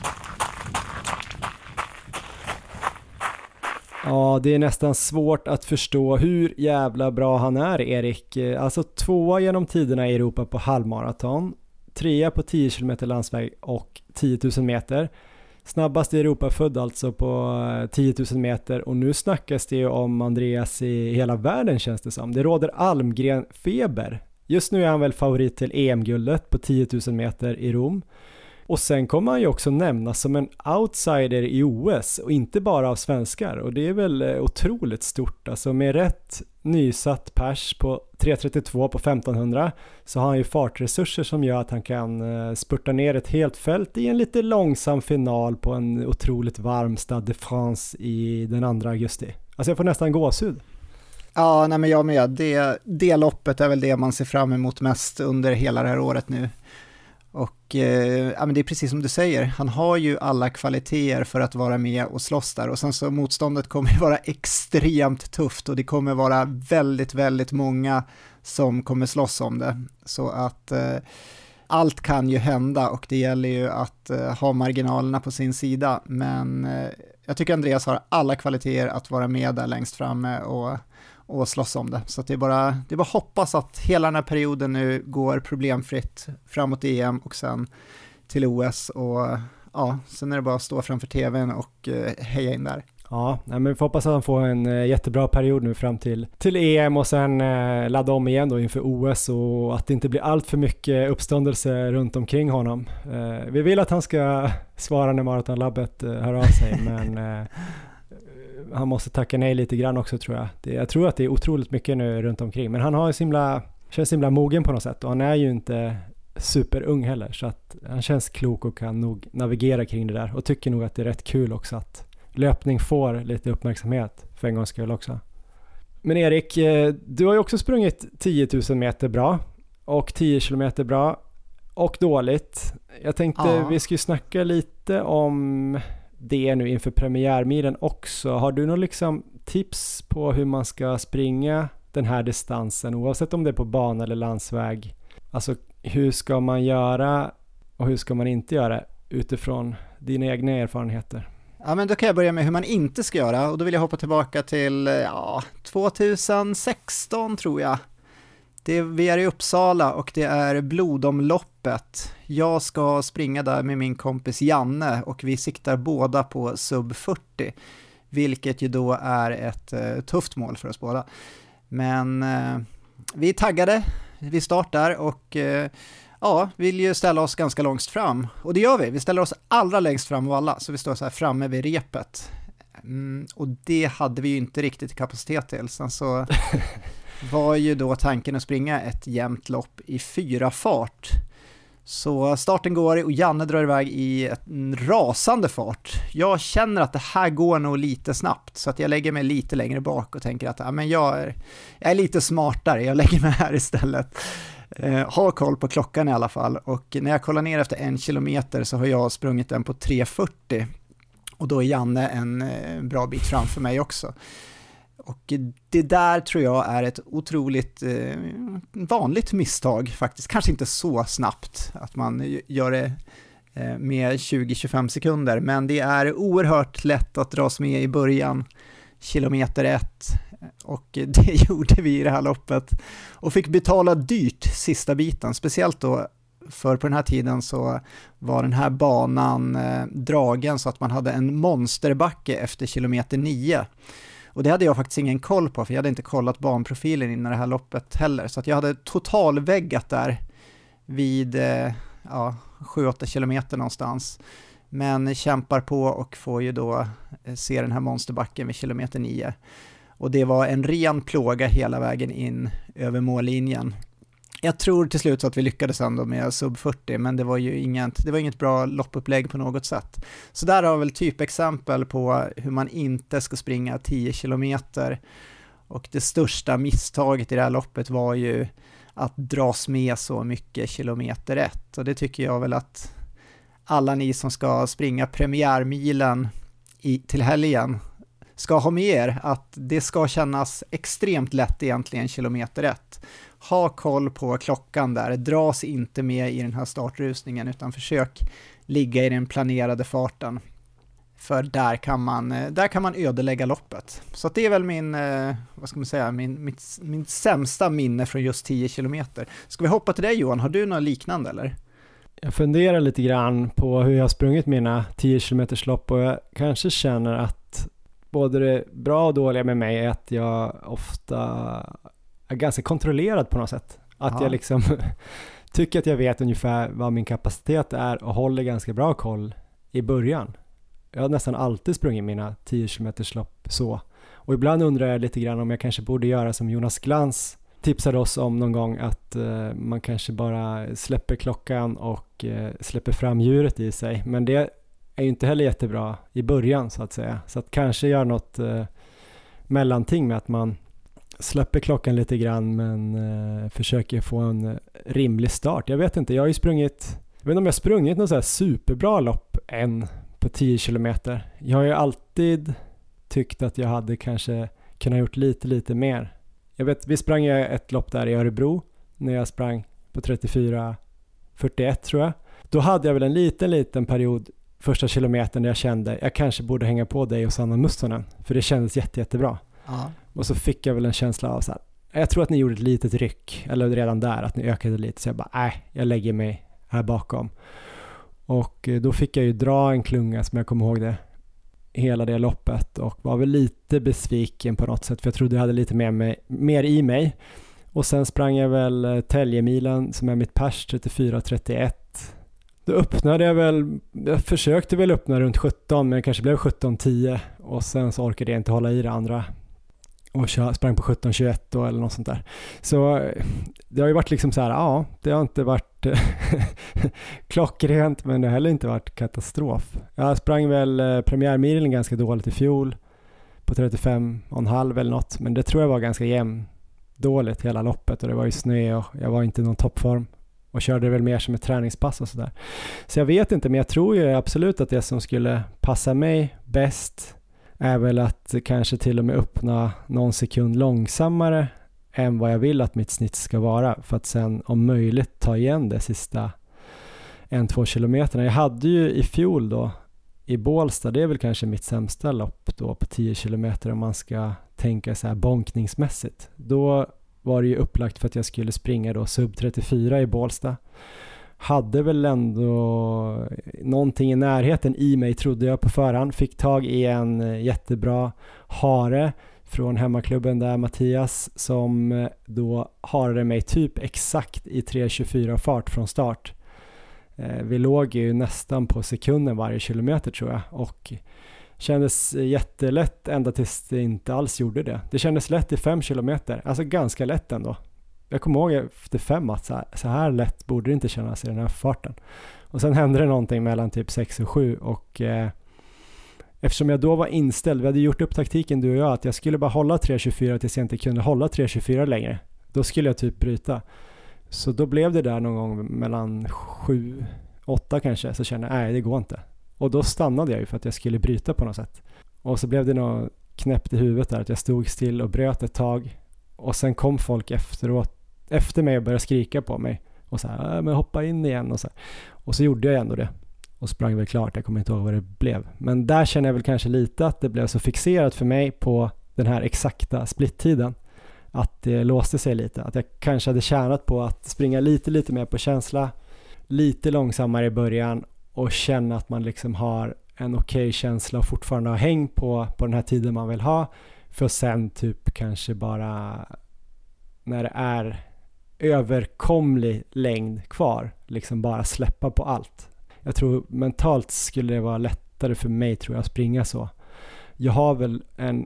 Ja, det är nästan svårt att förstå hur jävla bra han är, Erik. Alltså 2 genom tiderna i Europa på halvmaraton, 3 på 10 km landsväg och 10 000 meter. Snabbast i Europa född alltså på 10 000 meter, och nu snackas det ju om Andreas i hela världen, känns det som. Det råder Almgren-feber. Just nu är han väl favorit till EM-guldet på 10 000 meter i Rom. Och sen kommer han ju också nämnas som en outsider i OS och inte bara av svenskar, och det är väl otroligt stort. Alltså med rätt nysatt pers på 3.32 på 1500 så har han ju fartresurser som gör att han kan spurta ner ett helt fält i en lite långsam final på en otroligt varm Stade de France i den 2 augusti. Alltså jag får nästan gåshud. Ja, nej men jag med. Det loppet är väl det man ser fram emot mest under hela det här året nu. Och ja, men det är precis som du säger, han har ju alla kvaliteter för att vara med och slåss där, och sen så motståndet kommer ju vara extremt tufft och det kommer vara väldigt, väldigt många som kommer slåss om det. Så att allt kan ju hända och det gäller ju att ha marginalerna på sin sida, men jag tycker Andreas har alla kvaliteter att vara med där längst framme och slåss om det. Så att det är bara hoppas att hela den här perioden nu går problemfritt framåt EM och sen till OS, och ja, sen är det bara att stå framför tvn och heja in där. Ja, men vi får hoppas att han får en jättebra period nu fram till EM och sen ladda om igen då inför OS, och att det inte blir allt för mycket uppståndelse runt omkring honom. Vi vill att han ska svara när Maratonlabbet hör av sig, men han måste tacka nej lite grann också, tror jag. Jag tror att det är otroligt mycket nu runt omkring, men han har känns himla mogen på något sätt, och han är ju inte superung heller, så att han känns klok och kan nog navigera kring det där, och tycker nog att det är rätt kul också att löpning får lite uppmärksamhet för en gångs skull också. Men Erik, du har ju också sprungit 10 000 meter bra och 10 kilometer bra och dåligt. Jag tänkte vi skulle snacka lite om det nu inför premiärmilen också. Har du några liksom tips på hur man ska springa den här distansen, oavsett om det är på bana eller landsväg? Alltså hur ska man göra och hur ska man inte göra utifrån dina egna erfarenheter? Ja, men då kan jag börja med hur man inte ska göra, och då vill jag hoppa tillbaka till 2016 tror jag. Vi är i Uppsala och det är blodomloppet. Jag ska springa där med min kompis Janne och vi siktar båda på sub 40, vilket ju då är ett tufft mål för oss båda. Men vi är taggade, vi startar och vill ju ställa oss ganska långt fram. Och det gör vi ställer oss allra längst fram av alla, så vi står så här framme vid repet. Och det hade vi ju inte riktigt kapacitet till. Sen så var ju då tanken att springa ett jämnt lopp i 4 fart. Så starten går och Janne drar iväg i en rasande fart. Jag känner att det här går nog lite snabbt, så att jag lägger mig lite längre bak och tänker att men jag är lite smartare, jag lägger mig här istället. Har koll på klockan i alla fall, och när jag kollar ner efter 1 kilometer så har jag sprungit den på 3:40 och då är Janne en bra bit framför mig också. Och det där tror jag är ett otroligt vanligt misstag faktiskt, kanske inte så snabbt att man gör det med 20-25 sekunder, men det är oerhört lätt att dras med i början, kilometer 1, och det gjorde vi i det här loppet och fick betala dyrt sista biten, speciellt då för på den här tiden så var den här banan dragen så att man hade en monsterbacke efter kilometer 9. Och det hade jag faktiskt ingen koll på, för jag hade inte kollat banprofilen innan det här loppet heller. Så att jag hade totalväggat där vid 7-8 kilometer någonstans. Men kämpar på och får ju då se den här monsterbacken vid kilometer 9. Och det var en ren plåga hela vägen in över mållinjen. Jag tror till slut så att vi lyckades ändå med sub 40, men det var ju inget bra loppupplägg på något sätt. Så där har väl typexempel på hur man inte ska springa 10 kilometer. Och det största misstaget i det här loppet var ju att dras med så mycket kilometer 1. Och det tycker jag väl att alla ni som ska springa premiärmilen till helgen ska ha med er, att det ska kännas extremt lätt egentligen kilometer 1. Ha koll på klockan där, dras inte med i den här startrusningen utan försök ligga i den planerade farten. För där kan man ödelägga loppet. Så att det är väl min sämsta minne från just 10 kilometer. Ska vi hoppa till dig Johan, har du något liknande eller? Jag funderar lite grann på hur jag har sprungit mina 10 kilometers lopp, och jag kanske känner att både det bra och dåliga med mig är att jag ofta är ganska kontrollerad på något sätt. Att jag liksom tycker att jag vet ungefär vad min kapacitet är och håller ganska bra koll i början. Jag har nästan alltid sprungit mina 10 kilometers lopp så. Och ibland undrar jag lite grann om jag kanske borde göra som Jonas Glans tipsade oss om någon gång, att man kanske bara släpper klockan och släpper fram djuret i sig. Men det är ju inte heller jättebra i början så att säga. Så att kanske göra något mellanting med att man släpper klockan lite grann men försöker få en rimlig start. Jag vet inte, jag har ju sprungit Jag vet inte om jag sprungit något så här superbra lopp än på 10 kilometer. Jag har ju alltid tyckt att jag hade kanske kunnat gjort lite mer. Jag vet, vi sprang ju ett lopp där i Örebro när jag sprang på 34-41 tror jag. Då hade jag väl en liten period första kilometern där jag kände jag kanske borde hänga på dig och Sanna Mustonen, för det kändes jättebra. Och så fick jag väl en känsla av så här, jag tror att ni gjorde ett litet ryck, eller redan där att ni ökade lite, så jag bara jag lägger mig här bakom. Och då fick jag ju dra en klunga som jag kommer ihåg det hela det loppet, och var väl lite besviken på något sätt, för jag trodde jag hade lite mer i mig. Och sen sprang jag väl Täljemilen som är mitt pers 34-31. Då öppnade jag försökte väl öppna runt 17, men det kanske blev 17-10, och sen så orkade jag inte hålla i det andra och sprang på 17-21 då eller något sånt där. Så det har ju varit liksom så här, det har inte varit klockrent, men det har heller inte varit katastrof. Jag sprang väl premiärmilen ganska dåligt i fjol på 35,5 eller något, men det tror jag var ganska dåligt hela loppet, och det var ju snö och jag var inte i någon toppform och körde väl mer som ett träningspass och sådär. Så jag vet inte, men jag tror ju absolut att det som skulle passa mig bäst är väl att kanske till och med öppna någon sekund långsammare än vad jag vill att mitt snitt ska vara, för att sen om möjligt ta igen det sista 1-2 kilometerna. Jag hade ju i fjol då i Bålsta, det är väl kanske mitt sämsta lopp då på 10 kilometer om man ska tänka så här bonkningsmässigt. Då var det ju upplagt för att jag skulle springa då sub 34 i Bålsta. Hade väl ändå någonting i närheten i mig, trodde jag på förhand. Fick tag i en jättebra hare från hemmaklubben där, Mattias, som då harade mig typ exakt i 3.24 fart från start. Vi låg ju nästan på sekunden varje kilometer tror jag, och kändes jättelätt ända tills det inte alls gjorde det. Det kändes lätt i 5 kilometer, alltså ganska lätt ändå. Jag kommer ihåg efter 5 att så här lätt borde det inte kännas i den här farten. Och sen hände det någonting mellan typ 6 och 7, och eftersom jag då var inställd, vi hade gjort upp taktiken du och jag, att jag skulle bara hålla 3.24 tills jag inte kunde hålla 3.24 längre. Då skulle jag typ bryta. Så då blev det där någon gång mellan 7-8 kanske, så kände jag, nej det går inte. Och då stannade jag ju för att jag skulle bryta på något sätt. Och så blev det något knäppt i huvudet där, att jag stod still och bröt ett tag. Och sen kom folk efter mig och började skrika på mig. Och så här, men hoppa in igen. Och så gjorde jag ändå det. Och sprang väl klart, jag kommer inte ihåg vad det blev. Men där känner jag väl kanske lite att det blev så fixerat för mig på den här exakta splittiden. Att det låste sig lite. Att jag kanske hade tjänat på att springa lite mer på känsla. Lite långsammare i början. Och känna att man liksom har en okej känsla och fortfarande har häng på den här tiden man vill ha. För sen typ kanske bara när det är överkomlig längd kvar liksom bara släppa på allt. Jag tror mentalt skulle det vara lättare för mig tror jag att springa så. Jag har väl en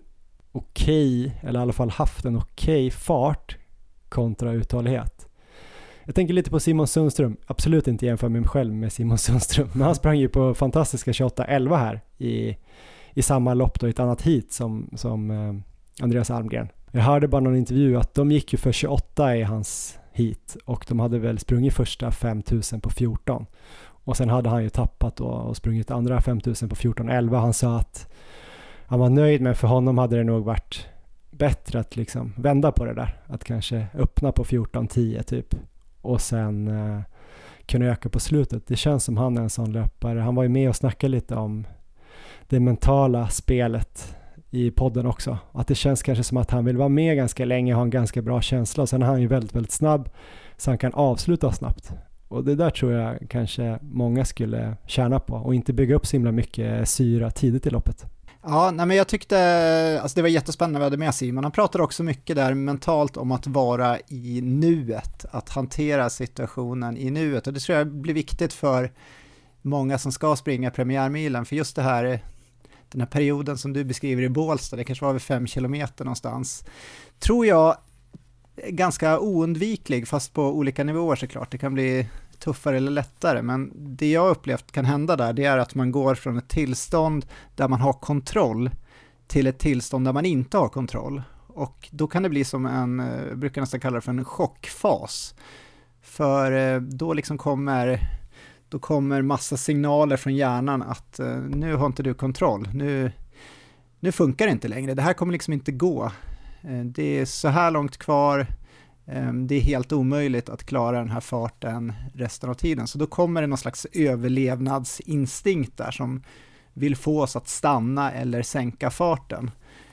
okej, eller i alla fall haft en okej fart kontra uthållighet. Jag tänker lite på Simon Sundström. Absolut inte jämför mig själv med Simon Sundström. Men han sprang ju på fantastiska 28-11 här i samma lopp då, i ett annat heat som Andreas Almgren. Jag hörde bara någon intervju att de gick ju för 28 i hans heat, och de hade väl sprungit första 5000 på 14. Och sen hade han ju tappat då och sprungit andra 5000 på 14-11. Han sa att han var nöjd, men för honom hade det nog varit bättre att liksom vända på det där. Att kanske öppna på 14-10 typ. Och sen kunna öka på slutet. Det känns som han är en sån löpare. Han var ju med och snackade lite om det mentala spelet i podden också. Att det känns kanske som att han vill vara med ganska länge och ha en ganska bra känsla. Och sen är han ju väldigt, väldigt snabb, så han kan avsluta snabbt. Och det där tror jag kanske många skulle tjäna på. Och inte bygga upp så himla mycket syra tidigt i loppet. Ja, nej, men jag tyckte alltså det var jättespännande, vi hade med Simon. Han pratade också mycket där mentalt om att vara i nuet, att hantera situationen i nuet. Och det tror jag blir viktigt för många som ska springa premiärmilen. För just det här, den här perioden som du beskriver i Bålsta, det kanske var vid 5 kilometer någonstans, tror jag är ganska oundviklig, fast på olika nivåer såklart. Det kan bli tuffare eller lättare, men det jag upplevt kan hända där, det är att man går från ett tillstånd där man har kontroll till ett tillstånd där man inte har kontroll. Och då kan det bli som jag brukar nästan kalla det för en chockfas. För då liksom då kommer massa signaler från hjärnan att nu har inte du kontroll, nu funkar det inte längre, det här kommer liksom inte gå. Det är så här långt kvar, det är helt omöjligt att klara den här farten resten av tiden. Så då kommer det någon slags överlevnadsinstinkt där som vill få oss att stanna eller sänka farten.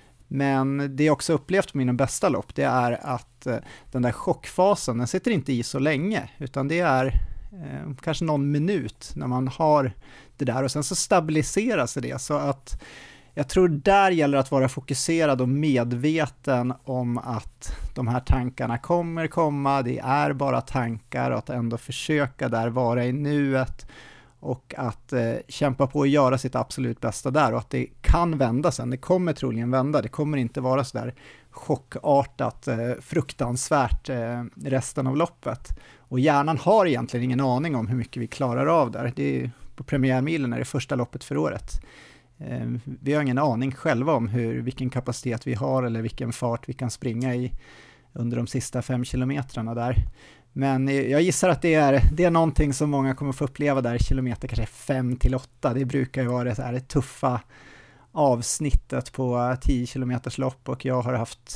Men det jag också upplevt på mina bästa lopp, det är att den där chockfasen, den sitter inte i så länge, utan det är kanske någon minut när man har det där och sen så stabiliseras det. Så att jag tror där gäller att vara fokuserad och medveten om att de här tankarna kommer komma, det är bara tankar, och att ändå försöka där vara i nuet och att kämpa på och göra sitt absolut bästa där, och att det kan vända sen, det kommer troligen vända, det kommer inte vara så där chockartat fruktansvärt resten av loppet. Och hjärnan har egentligen ingen aning om hur mycket vi klarar av där. Det är, på premiärmilen är det första loppet för året. Vi har ingen aning själva om vilken kapacitet vi har eller vilken fart vi kan springa i under de sista 5 kilometrarna där. Men jag gissar att det är någonting som många kommer få uppleva där, kilometer kanske 5-8. Det brukar ju vara det tuffa avsnittet på 10 kilometers lopp, och jag har haft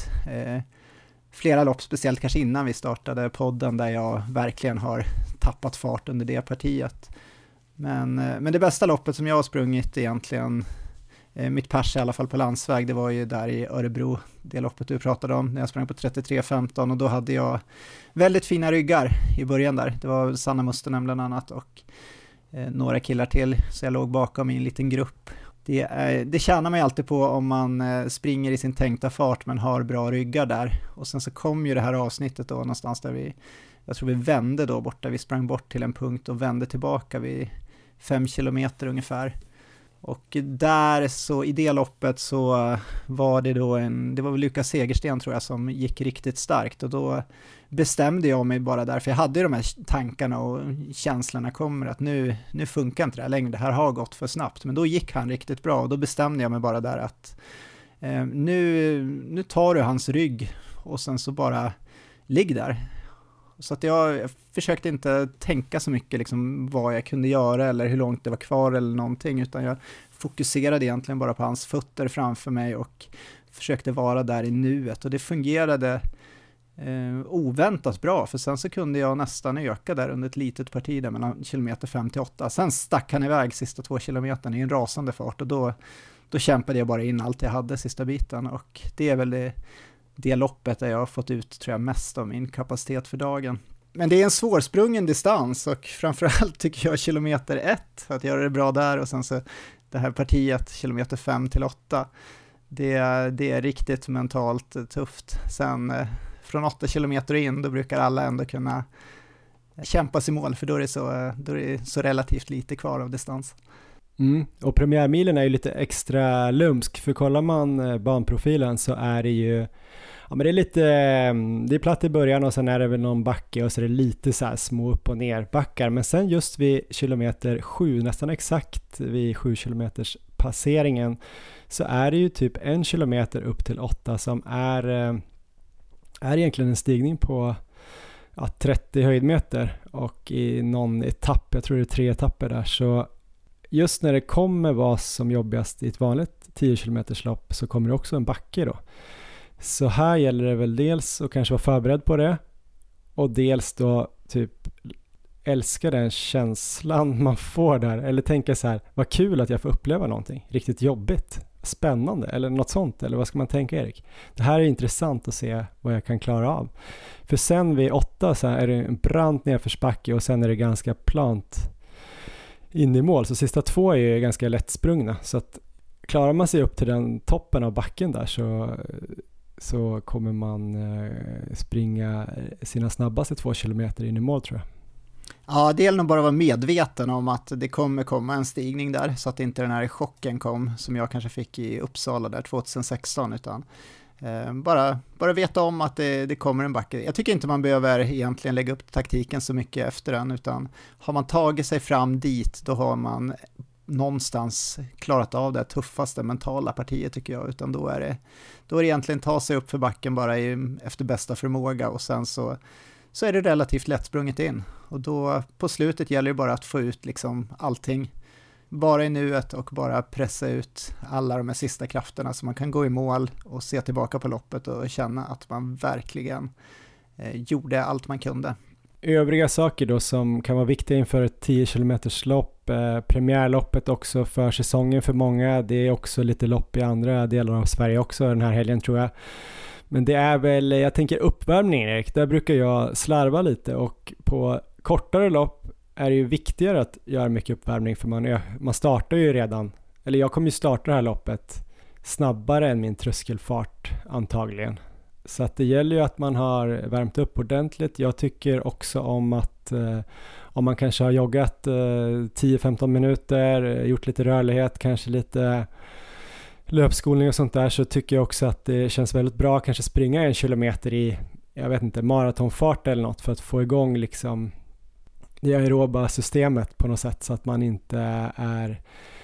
flera lopp, speciellt kanske innan vi startade podden, där jag verkligen har tappat fart under det partiet. Men det bästa loppet som jag har sprungit egentligen, mitt pers i alla fall på landsväg, det var ju där i Örebro, det loppet du pratade om, när jag sprang på 33:15, och då hade jag väldigt fina ryggar i början där. Det var Sanna Mustonen bland annat och några killar till, så jag låg bakom i en liten grupp. Det tjänar man ju alltid på om man springer i sin tänkta fart men har bra ryggar där. Och sen så kom ju det här avsnittet då någonstans där jag tror vi vände då borta, vi sprang bort till en punkt och vände tillbaka vid 5 kilometer ungefär. Och där så i det loppet så var det då det var väl Lukas Segersten tror jag som gick riktigt starkt, och då bestämde jag mig bara där, för jag hade de här tankarna och känslorna kommer att nu funkar inte det här längre, det här har gått för snabbt, men då gick han riktigt bra, och då bestämde jag mig bara där att nu tar du hans rygg och sen så bara ligg där. Så att jag försökte inte tänka så mycket liksom vad jag kunde göra eller hur långt det var kvar eller någonting, utan jag fokuserade egentligen bara på hans fötter framför mig och försökte vara där i nuet, och det fungerade oväntat bra, för sen så kunde jag nästan öka där under ett litet parti där mellan kilometer 5-8. Sen stack han iväg sista 2 kilometerna i en rasande fart, och då kämpade jag bara in allt jag hade sista biten, och det är väl det loppet där jag har fått ut tror jag mest av min kapacitet för dagen. Men det är en svårsprungen distans, och framförallt tycker jag kilometer 1, att göra det bra där, och sen så det här partiet kilometer 5-8, det är riktigt mentalt tufft. Sen från 8 kilometer in, då brukar alla ändå kunna kämpa sig i mål, för då är det så relativt lite kvar av distans. Och premiärmilen är ju lite extra lumsk, för kollar man banprofilen så är det ju men det är platt i början, och sen är det väl någon backe, och så är det lite så här små upp- och ner backar, men sen just vid kilometer 7, nästan exakt vid 7 kilometers passeringen, så är det ju typ 1 kilometer upp till 8 som är egentligen en stigning på 30 höjdmeter, och i någon etapp, jag tror det är 3 etapper där, så just när det kommer vara som jobbigast i ett vanligt 10 kilometers lopp så kommer det också en backe då. Så här gäller det väl dels att kanske vara förberedd på det, och dels då typ älska den känslan man får där, eller tänka så här, vad kul att jag får uppleva någonting riktigt jobbigt, spännande eller något sånt, eller vad ska man tänka, Erik? Det här är intressant att se vad jag kan klara av. För sen vid 8 så är det en brant nedförsbacke, och sen är det ganska plant in i mål, så sista 2 är ju ganska lättsprungna, så att klarar man sig upp till den toppen av backen där så kommer man springa sina snabbaste 2 kilometer in i mål, tror jag. Ja, det gäller nog bara att vara medveten om att det kommer komma en stigning där, så att inte den här chocken kom som jag kanske fick i Uppsala där 2016, utan bara veta om att det kommer en backe. Jag tycker inte man behöver egentligen lägga upp taktiken så mycket efter den, utan har man tagit sig fram dit, då har man någonstans klarat av det tuffaste mentala partiet, tycker jag, utan då är det egentligen ta sig upp för backen bara efter bästa förmåga, och sen så så är det relativt lättsprunget in. Och då på slutet gäller det bara att få ut liksom allting. Bara i nuet och bara pressa ut alla de här sista krafterna så man kan gå i mål och se tillbaka på loppet och känna att man verkligen gjorde allt man kunde. Övriga saker då som kan vara viktiga inför ett 10 km lopp, premiärloppet också för säsongen för många, det är också lite lopp i andra delar av Sverige också den här helgen tror jag. Men det är väl, jag tänker uppvärmning Erik, där brukar jag slarva lite och på kortare lopp är det ju viktigare att göra mycket uppvärmning för man startar ju redan, eller jag kommer ju starta det här loppet snabbare än min tröskelfart antagligen. Så att det gäller ju att man har värmt upp ordentligt. Jag tycker också om att om man kanske har joggat 10-15 minuter, gjort lite rörlighet, kanske lite löpskolning och sånt där, så tycker jag också att det känns väldigt bra kanske springa 1 kilometer i, jag vet inte, maratonfart eller något för att få igång liksom det aeroba systemet på något sätt så att man inte är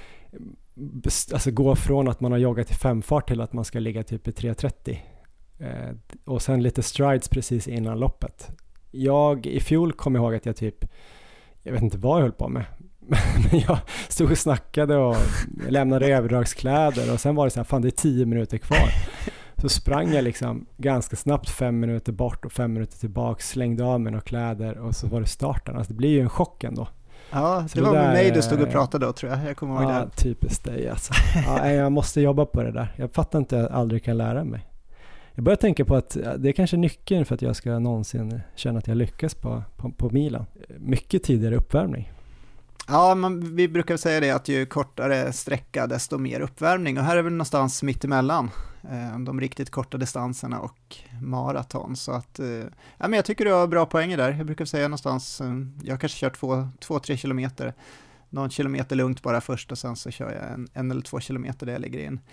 alltså gå från att man har joggat i 5-fart till att man ska ligga typ i 3.30 och sen lite strides precis innan loppet. Jag i fjol kom ihåg att jag vet inte vad jag höll på med men jag stod och snackade och lämnade överdragskläder och sen var det så här, fan det är 10 minuter kvar. Så sprang jag liksom ganska snabbt 5 minuter bort och 5 minuter tillbaka, slängde av mig några kläder och så var det starten. Alltså det blir ju en chock ändå. Ja, det var med mig du stod och pratade då tror jag. Jag kommer ihåg det. Ja, typiskt dig alltså. Ja, jag måste jobba på det där. Jag fattar inte att jag aldrig kan lära mig. Jag börjar tänka på att det är kanske nyckeln för att jag ska någonsin känna att jag lyckas på milen. Mycket tidigare uppvärmning. Ja, vi brukar säga det att ju kortare sträcka desto mer uppvärmning och här är väl någonstans mitt emellan de riktigt korta distanserna och maraton. Så att, ja, men jag tycker du har bra poänger där. Jag brukar säga någonstans, jag kanske kört 2-3 kilometer, någon kilometer lugnt bara först och sen så kör jag en eller 2 kilometer där jag lägger in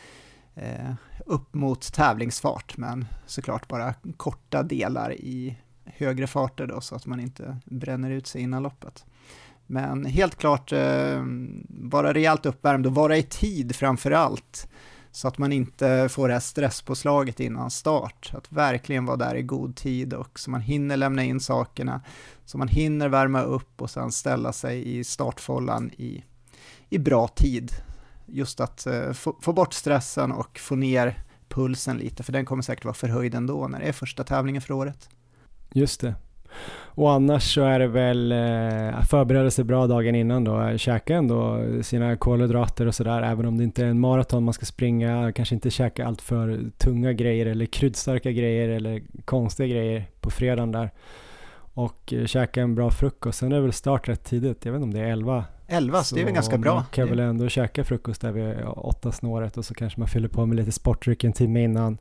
upp mot tävlingsfart, men såklart bara korta delar i högre farter då så att man inte bränner ut sig innan loppet. Men helt klart vara rejält uppvärmd och vara i tid framför allt så att man inte får det här stresspåslaget innan start. Att verkligen vara där i god tid och så man hinner lämna in sakerna, så man hinner värma upp och sen ställa sig i startfållan i bra tid. Just att få bort stressen och få ner pulsen lite, för den kommer säkert vara förhöjd ändå när det är första tävlingen för året. Just det. Och annars så är det väl förbereda sig bra dagen innan då, käka ändå sina kolhydrater och sådär, även om det inte är en maraton man ska springa, kanske inte käka allt för tunga grejer eller kryddstarka grejer eller konstiga grejer på fredagen där och käka en bra frukost. Sen är det väl start rätt tidigt, jag vet inte om det är 11 så det är väl ganska bra. Man kan väl ändå käka frukost där vid 8 snåret och så kanske man fyller på med lite sportdryck en timme innan.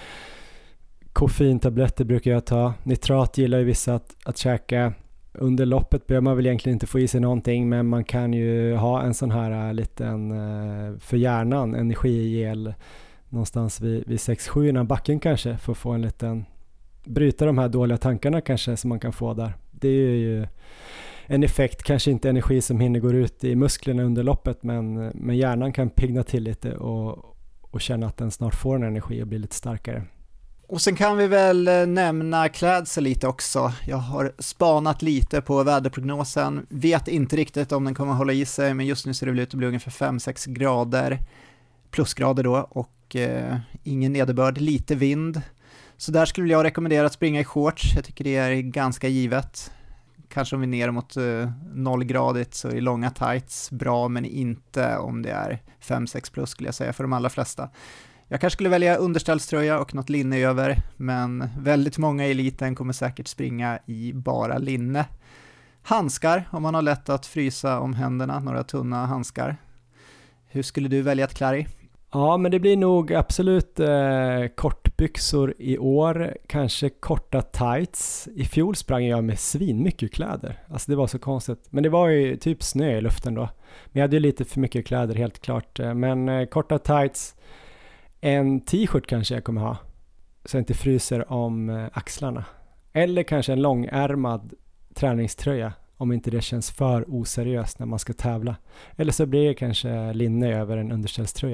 Koffeintabletter brukar jag ta. Nitrat gillar ju vissa att käka. Under loppet behöver man väl egentligen inte få i sig någonting, men man kan ju ha en sån här liten för hjärnan energigel någonstans vid 6-7 innan backen kanske, för att få en liten bryta de här dåliga tankarna kanske som man kan få där. Det är ju en effekt, kanske inte energi som hinner gå ut i musklerna under loppet, men hjärnan kan pigna till lite och känna att den snart får en energi och blir lite starkare. Och sen kan vi väl nämna klädsel lite också. Jag har spanat lite på väderprognosen. Vet inte riktigt om den kommer att hålla i sig, men just nu ser det väl ut att bli ungefär 5-6 grader, plusgrader då, och ingen nederbörd, lite vind. Så där skulle jag rekommendera att springa i shorts. Jag tycker det är ganska givet. Kanske om vi är ner mot 0-gradigt så är långa tights bra, men inte om det är 5-6 plus skulle jag säga för de allra flesta. Jag kanske skulle välja underställströja och något linne över, men väldigt många i eliten kommer säkert springa i bara linne. Handskar, om man har lätt att frysa om händerna, några tunna handskar. Hur skulle du välja att klä dig? Ja, men det blir nog absolut kortbyxor i år, kanske korta tights. I fjol sprang jag med svinmycket kläder. Alltså det var så konstigt. Men det var ju typ snö i luften då. Men jag hade ju lite för mycket kläder helt klart. Men korta tights, en t-shirt kanske jag kommer ha. Så jag inte fryser om axlarna. Eller kanske en långärmad träningströja. Om inte det känns för oseriöst när man ska tävla. Eller så blir det kanske linne över en underställströja.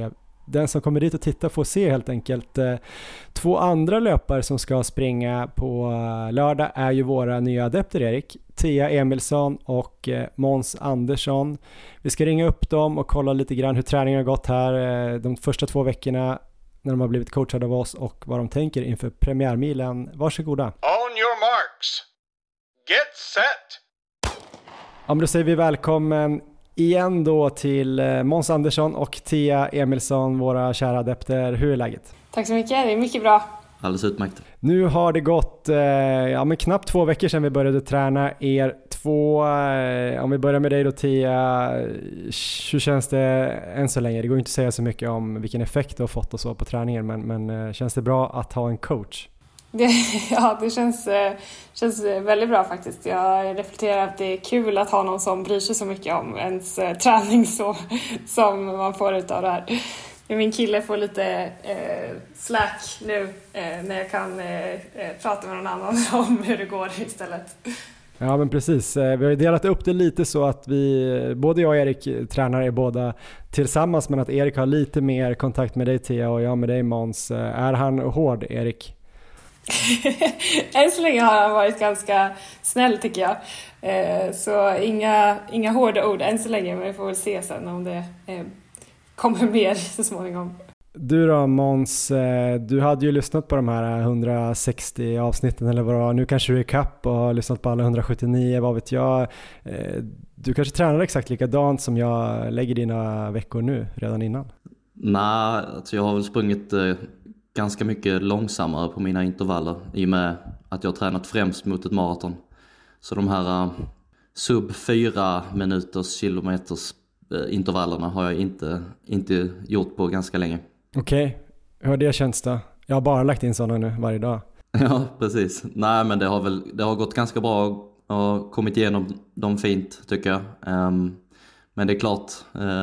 den som kommer dit och tittar får se helt enkelt. 2 andra löpare som ska springa på lördag är ju våra nya adepter, Erik. Thea Emilsson och Måns Andersson. Vi ska ringa upp dem och kolla lite grann hur träningen har gått här de första 2 veckorna när de har blivit coachade av oss och vad de tänker inför premiärmilen. Varsågoda. On your marks. Get set. Ja, men då säger vi välkommen igen då till Måns Andersson och Thea Emilsson, våra kära adepter. Hur är läget? Tack så mycket, det är mycket bra. Alldeles utmärkt. Nu har det gått men knappt 2 veckor sedan vi började träna er 2. Om vi börjar med dig då, Thea, hur känns det än så länge? Det går inte att säga så mycket om vilken effekt du har fått och så på träningen, men känns det bra att ha en coach? Det känns väldigt bra faktiskt. Jag reflekterar att det är kul att ha någon som bryr sig så mycket om ens träning så, som man får ut av det här. Min kille får lite slack nu när jag kan prata med någon annan om hur det går istället. Ja, men precis. Vi har ju delat upp det lite så att både jag och Erik tränar er båda tillsammans, men att Erik har lite mer kontakt med dig, Thea, och jag med dig, Måns. Är han hård, Erik? Än så länge har han varit ganska snäll, tycker jag. Så inga hårda ord än så länge, men vi får väl se sen om det kommer mer så småningom. Du då, Måns, du hade ju lyssnat på de här 160 avsnitten eller vad det var. Nu kanske du är kapp och har lyssnat på alla 179, vad vet jag. Du kanske tränar exakt likadant som jag lägger dina veckor nu, redan innan? Nej, alltså jag har väl sprungit ganska mycket långsammare på mina intervaller i och med att jag har tränat främst mot ett maraton. Så de här sub 4 minuters kilometers intervallerna har jag inte gjort på ganska länge. Okej, hur har det känts då? Jag har bara lagt in sådana nu varje dag. Ja, precis. Nej, men det har gått ganska bra och kommit igenom dem fint, tycker jag. Men det är klart,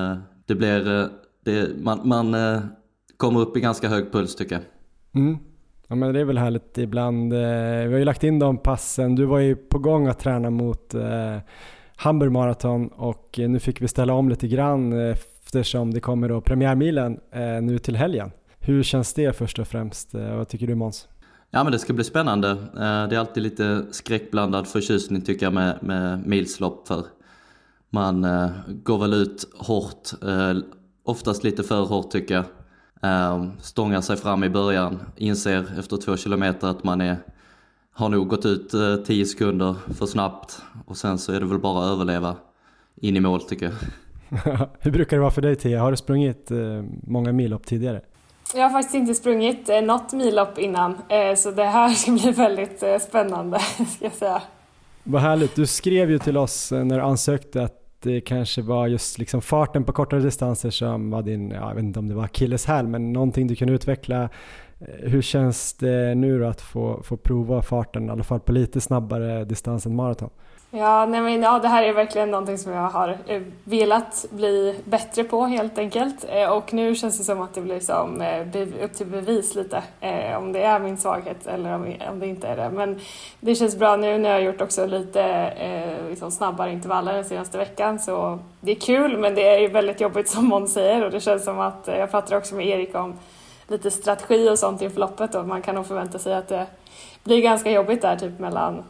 man kommer upp i ganska hög puls, tycker jag. Mm. Ja, men det är väl härligt ibland. Vi har ju lagt in de passen. Du var ju på gång att träna mot Hamburg Marathon och nu fick vi ställa om lite grann eftersom det kommer då premiärmilen nu till helgen. Hur känns det först och främst? Vad tycker du, Måns? Ja, men det ska bli spännande. Det är alltid lite skräckblandad förtjusning, tycker jag, med milslopp, för man går väl ut hårt, oftast lite för hårt, tycker jag. Stångar sig fram i början, inser efter 2 kilometer att man har nog gått ut 10 sekunder för snabbt, och sen så är det väl bara att överleva in i mål, tycker jag. Hur brukar det vara för dig, Thea? Har du sprungit många millopp tidigare? Jag har faktiskt inte sprungit något millopp innan, så det här ska bli väldigt spännande, ska jag säga. Vad härligt. Du skrev ju till oss när du ansökte att det kanske var just liksom farten på kortare distanser som var din, jag vet inte om det var akilleshäl, men någonting du kunde utveckla. Hur känns det nu då att få prova farten, i alla fall på lite snabbare distans än maraton? Ja, det här är verkligen någonting som jag har velat bli bättre på, helt enkelt. Och nu känns det som att det blir som upp till bevis lite, om det är min svaghet eller om det inte är det. Men det känns bra nu när jag har gjort också lite liksom snabbare intervaller den senaste veckan. Så det är kul, men det är ju väldigt jobbigt som Måns säger. Och det känns som att jag pratar också med Erik om lite strategi och sånt inför loppet. Och man kan nog förvänta sig att det blir ganska jobbigt där, typ mellan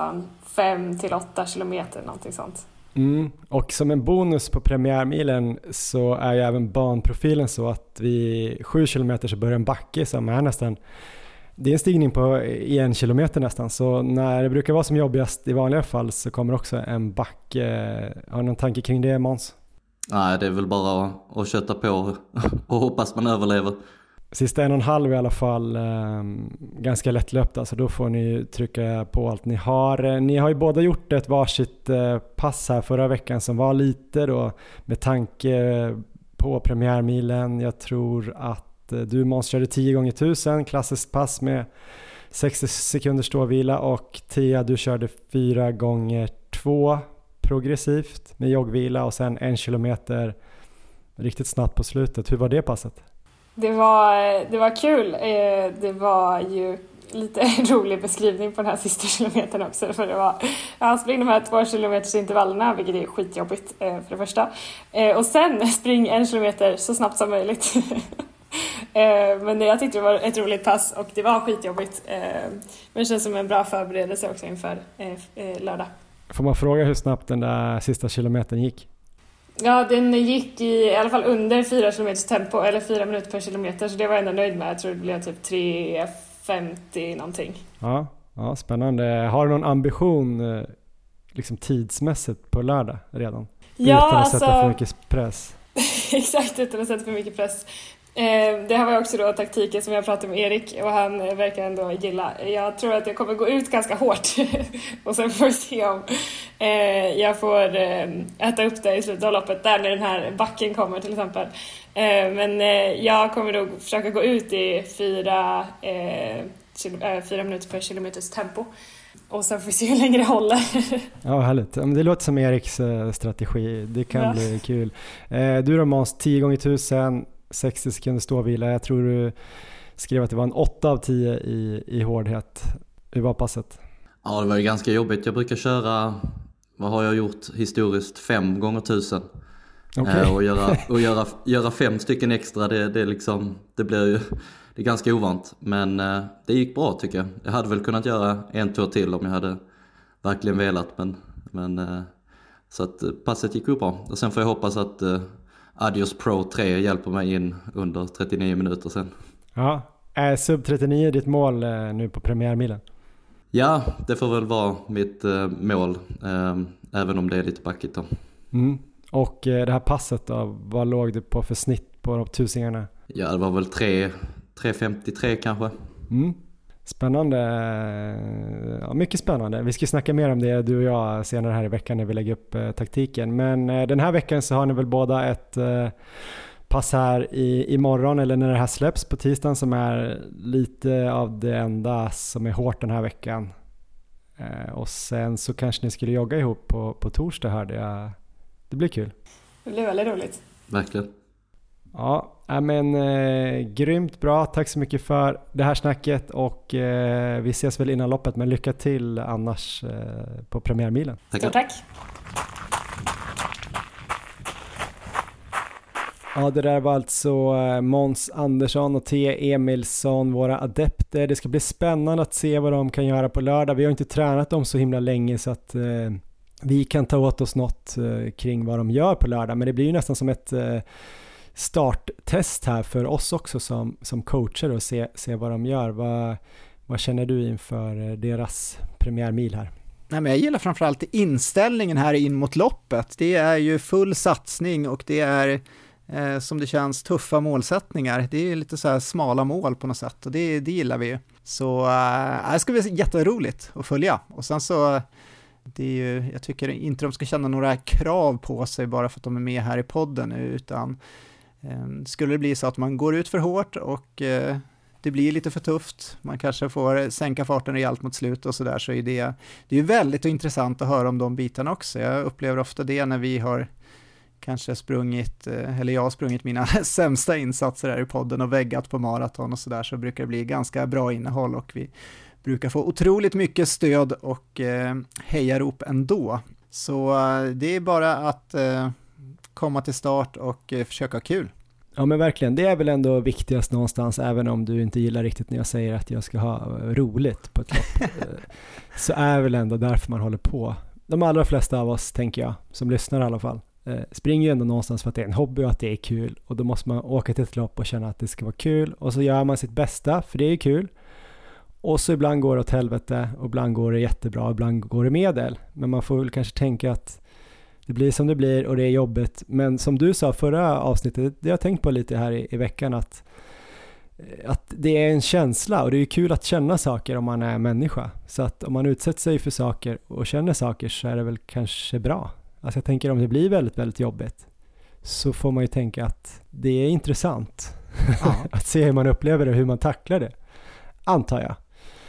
5 till 8 kilometer, någonting sånt. Och som en bonus på premiärmilen så är ju även banprofilen så att vid 7 kilometer så börjar en backe som är nästan, det är en stigning på 1 kilometer nästan, så när det brukar vara som jobbigast i vanliga fall så kommer också en backe. Har du någon tanke kring det, Måns? Nej, det är väl bara att köta på och hoppas man överlever. Sista 1,5 i alla fall ganska lättlöpt, alltså då får ni trycka på allt ni har. Ni har ju båda gjort ett varsitt pass här förra veckan som var lite då med tanke på premiärmilen. Jag tror att du, Måns, körde 10 gånger 1000 klassiskt pass med 60 sekunders ståvila, och Thea, du körde 4 gånger 2 progressivt med joggvila och sen 1 kilometer riktigt snabbt på slutet. Hur var det passet? Det var kul. Det var ju lite rolig beskrivning på den här sista kilometern också. För jag springer de här 2 kilometers intervallerna, vilket är skitjobbigt för det första. Och sen spring 1 kilometer så snabbt som möjligt. Men jag tyckte det var ett roligt pass och det var skitjobbigt. Men det känns som en bra förberedelse också inför lördag. Får man fråga hur snabbt den där sista kilometern gick? Ja, den gick i alla fall under 4 kilometers tempo, eller 4 minuter per kilometer, så det var jag ändå nöjd med. Jag tror det blev typ 3:50 någonting. Ja, spännande. Har du någon ambition liksom tidsmässigt på lördag redan? Ja, utan att sätta för mycket press. Exakt, utan att sätta för mycket press. Det här var också då taktiken som jag pratade med Erik och han verkar ändå gilla. Jag tror att jag kommer gå ut ganska hårt och sen får vi se om jag får äta upp det i slutet av loppet där när den här backen kommer till exempel. Men jag kommer då försöka gå ut i 4 minuter per kilometers tempo. Och sen får vi se hur länge det håller. Ja, härligt. Det låter som Eriks strategi. Det kan bli kul. Du då Måns, 10 gånger 1000, 60 sekunder ståvila. Jag tror du skrev att det var en 8 av 10 i hårdhet. Hur var passet? Ja, det var ju ganska jobbigt. Jag brukar köra, vad har jag gjort historiskt? 5 gånger 1000. Okay. Och göra 5 stycken extra, det blir ju... Det är ganska ovant, men det gick bra tycker jag. Jag hade väl kunnat göra en tur till om jag hade verkligen velat, men så att passet gick upp bra. Och sen får jag hoppas att Adios Pro 3 hjälper mig in under 39 minuter sen. Ja, är sub 39 ditt mål nu på premiärmilen? Ja, det får väl vara mitt mål, även om det är lite backigt då. Mm. Och det här passet då, vad låg du på för snitt på de tusingarna? Ja, det var väl 3:53 kanske. Mm. Spännande. Ja, mycket spännande. Vi ska snacka mer om det, du och jag, senare här i veckan när vi lägger upp taktiken. Men den här veckan så har ni väl båda ett pass här imorgon, eller när det här släpps på tisdagen, som är lite av det enda som är hårt den här veckan. Och sen så kanske ni skulle jogga ihop på torsdag här. Det blir kul. Det blir väldigt roligt. Verkligen. Ja, men grymt bra. Tack så mycket för det här snacket och vi ses väl innan loppet, men lycka till annars på premiärmilen. Tack. Ja, det där var alltså Måns Andersson och T. Emilsson, våra adepter. Det ska bli spännande att se vad de kan göra på lördag. Vi har inte tränat dem så himla länge så att vi kan ta åt oss något kring vad de gör på lördag, men det blir ju nästan som ett starttest här för oss också som coacher och se vad de gör. Vad känner du inför deras premiärmil här? Nej, men jag gillar framförallt inställningen här in mot loppet. Det är ju full satsning och det är som det känns tuffa målsättningar. Det är lite så här smala mål på något sätt och det gillar vi ju. Så det ska bli jätteroligt att följa. Och sen så det är ju, jag tycker inte de ska känna några krav på sig bara för att de är med här i podden, utan skulle det bli så att man går ut för hårt och det blir lite för tufft, man kanske får sänka farten rejält mot slut och sådär, så är det är väldigt intressant att höra om de bitarna också. Jag upplever ofta det när vi har kanske jag har sprungit mina sämsta insatser här i podden och väggat på maraton och sådär, så brukar det bli ganska bra innehåll och vi brukar få otroligt mycket stöd och hejarop ändå. Så det är bara att komma till start och försöka ha kul. Ja, men verkligen, det är väl ändå viktigast någonstans, även om du inte gillar riktigt när jag säger att jag ska ha roligt på ett lopp. Så är väl ändå därför man håller på. De allra flesta av oss, tänker jag, som lyssnar i alla fall, springer ju ändå någonstans för att det är en hobby och att det är kul. Och då måste man åka till ett lopp och känna att det ska vara kul. Och så gör man sitt bästa, för det är ju kul. Och så ibland går det åt helvete och ibland går det jättebra, ibland går det medel. Men man får väl kanske tänka att det blir som det blir och det är jobbigt. Men som du sa förra avsnittet, det har jag tänkt på lite här i veckan, att det är en känsla och det är kul att känna saker om man är människa. Så att om man utsätter sig för saker och känner saker så är det väl kanske bra. Alltså jag tänker om det blir väldigt, väldigt jobbigt så får man ju tänka att det är intressant att se hur man upplever det och hur man tacklar det, antar jag.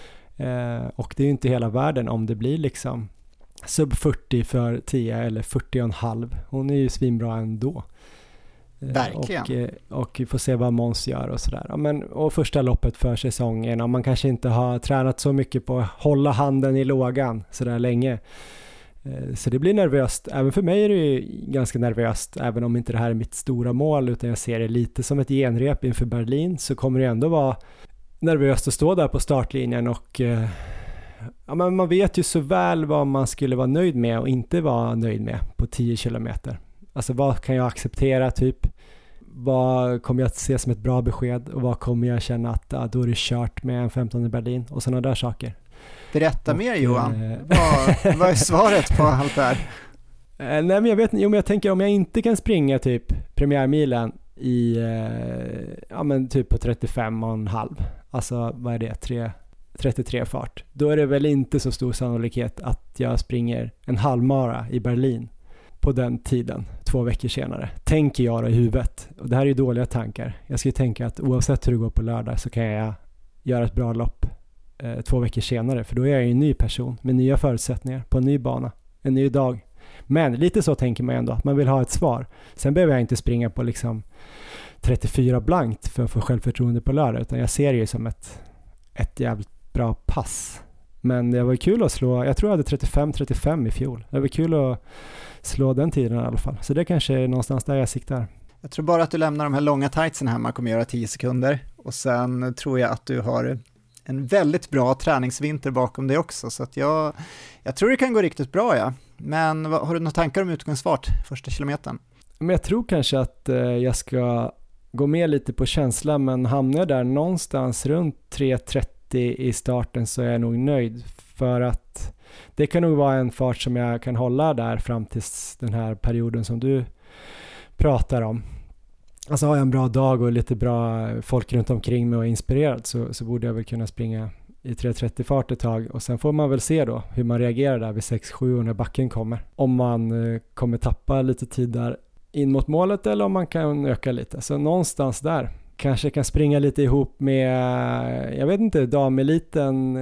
Och det är ju inte hela världen om det blir liksom sub 40 för 10 eller 40,5. Hon är ju svinbra ändå. Verkligen. Och vi får se vad Måns gör och sådär. Ja, men, och första loppet för säsongen, och man kanske inte har tränat så mycket på att hålla handen i lågan sådär länge. Så det blir nervöst. Även för mig är det ju ganska nervöst, även om inte det här är mitt stora mål, utan jag ser det lite som ett genrep inför Berlin, så kommer det ändå vara nervöst att stå där på startlinjen och ja, men man vet ju så väl vad man skulle vara nöjd med och inte vara nöjd med på 10 kilometer. Alltså vad kan jag acceptera typ? Vad kommer jag att se som ett bra besked och vad kommer jag känna att då är det kört med en 15 i Berlin och sådana där saker. Berätta mer Johan, vad är svaret på allt det här? Nej men jag vet, men jag tänker om jag inte kan springa typ premiärmilen i ja men typ på 35,5, alltså vad är det, 33 fart, då är det väl inte så stor sannolikhet att jag springer en halvmara i Berlin på den tiden 2 veckor senare, tänker jag då i huvudet. Och det här är ju dåliga tankar. Jag ska ju tänka att oavsett hur det går på lördag så kan jag göra ett bra lopp 2 veckor senare, för då är jag ju en ny person med nya förutsättningar på en ny bana, en ny dag. Men lite så tänker man ändå, att man vill ha ett svar. Sen behöver jag inte springa på liksom 34 blankt för att få självförtroende på lördag, utan jag ser det ju som ett jävligt bra pass. Men det var kul att slå, jag tror jag hade 35-35 i fjol. Det var kul att slå den tiden i alla fall. Så det kanske är någonstans där jag siktar. Jag tror bara att du lämnar de här långa tightsen hemma kommer göra 10 sekunder. Och sen tror jag att du har en väldigt bra träningsvinter bakom dig också. Så att jag tror det kan gå riktigt bra, ja. Men har du några tankar om utgångsfart första kilometern? Men jag tror kanske att jag ska gå med lite på känsla, men hamnar jag där någonstans runt 3.30 i starten så är jag nog nöjd, för att det kan nog vara en fart som jag kan hålla där fram till den här perioden som du pratar om. Alltså har jag en bra dag och lite bra folk runt omkring mig och är inspirerad så borde jag väl kunna springa i 3.30 fart ett tag, och sen får man väl se då hur man reagerar där vid 6-7 när backen kommer. Om man kommer tappa lite tid där in mot målet eller om man kan öka lite. Så någonstans där. Kanske kan springa lite ihop med, jag vet inte, dameliten.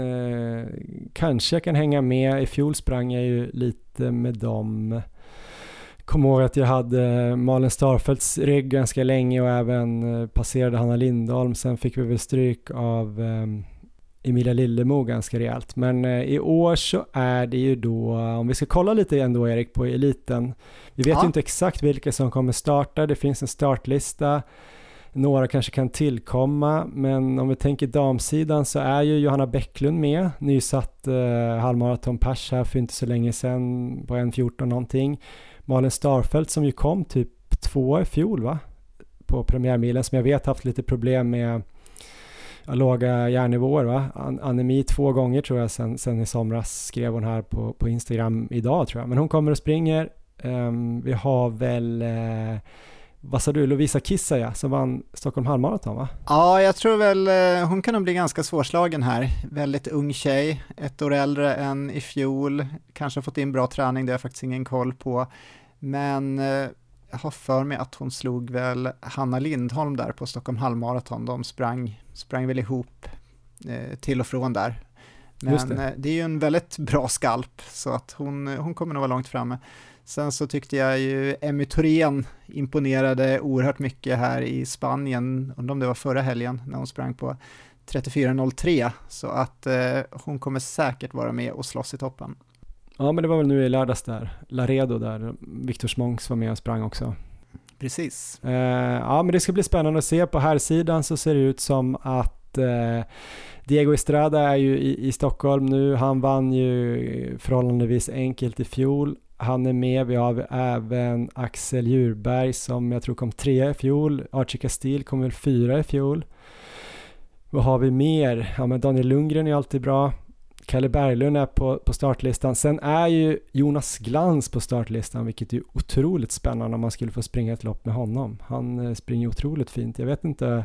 Kanske jag kan hänga med. I fjol sprang jag ju lite med dem. Kom ihåg att jag hade Malin Starfelts rygg ganska länge och även passerade Hanna Lindholm. Sen fick vi väl stryk av Emilia Lillemo ganska rejält. Men i år så är det ju då, om vi ska kolla lite ändå Erik på eliten. Vi vet ju inte exakt vilka som kommer starta. Det finns en startlista. Några kanske kan tillkomma, men om vi tänker damsidan så är ju Johanna Bäcklund med, nysatt halvmaratonpers här för inte så länge sedan på 1.14 någonting. Malin Starfelt som ju kom typ 2 i fjol va? På premiärmilen, som jag vet haft lite problem med låga järnnivåer va? Anemi 2 gånger tror jag sen i somras, skrev hon här på Instagram idag tror jag. Men hon kommer och springer. Vi har väl vad sa du, Lovisa Kissaja som vann Stockholm halvmaraton va? Ja, jag tror väl hon kan nog bli ganska svårslagen här. Väldigt ung tjej, 1 år äldre än i fjol. Kanske fått in bra träning, det har jag faktiskt ingen koll på. Men jag har för mig att hon slog väl Hanna Lindholm där på Stockholm halvmaraton. De sprang väl ihop till och från där. Men det är ju en väldigt bra skalp, så att hon kommer nog vara långt framme. Sen så tyckte jag ju Emmy Thorén imponerade oerhört mycket här i Spanien, undrar om det var förra helgen när hon sprang på 34.03, så att hon kommer säkert vara med och slåss i toppen. Ja, men det var väl nu i lördags där, Laredo där, Viktor Smonks var med och sprang också. Precis. Ja, men det ska bli spännande att se. På här sidan så ser det ut som att Diego Estrada är ju i Stockholm nu. Han vann ju förhållandevis enkelt i fjol. Han är med. Vi har även Axel Djurberg som jag tror kom 3 i fjol. Archie Castile kom väl 4 i fjol. Vad har vi mer? Ja, men Daniel Lundgren är alltid bra. Kalle Berglund är på startlistan. Sen är ju Jonas Glans på startlistan, vilket är otroligt spännande om man skulle få springa ett lopp med honom. Han springer otroligt fint. Jag vet inte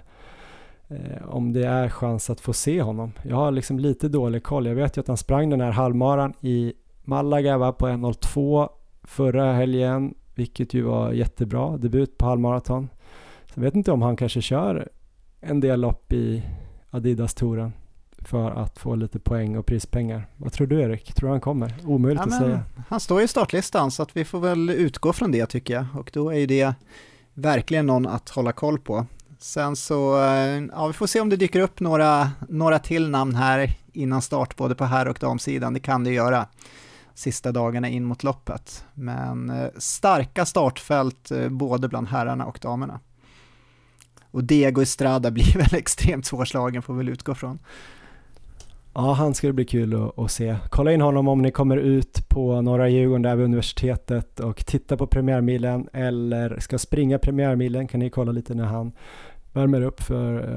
om det är chans att få se honom. Jag har liksom lite dålig koll. Jag vet ju att han sprang den här halvmaran i Malaga var på 1.02 förra helgen, vilket ju var jättebra. Debut på halvmaraton. Så jag vet inte om han kanske kör en del lopp i Adidas-touren för att få lite poäng och prispengar. Vad tror du Erik? Tror han kommer? Omöjligt att säga. Han står i startlistan så att vi får väl utgå från det tycker jag. Och då är det verkligen någon att hålla koll på. Sen så, ja, vi får se om det dyker upp några till namn här innan start både på herr- och damsidan. Det kan det göra. sista dagarna in mot loppet. Men starka startfält både bland herrarna och damerna. Och Diego Estrada blir väl extremt svårslagen, får väl utgå från. Ja, han ska det bli kul att se. Kolla in honom om ni kommer ut på Norra Djurgården där vid universitetet och titta på premiärmilen eller ska springa premiärmilen, kan ni kolla lite när han värmer upp för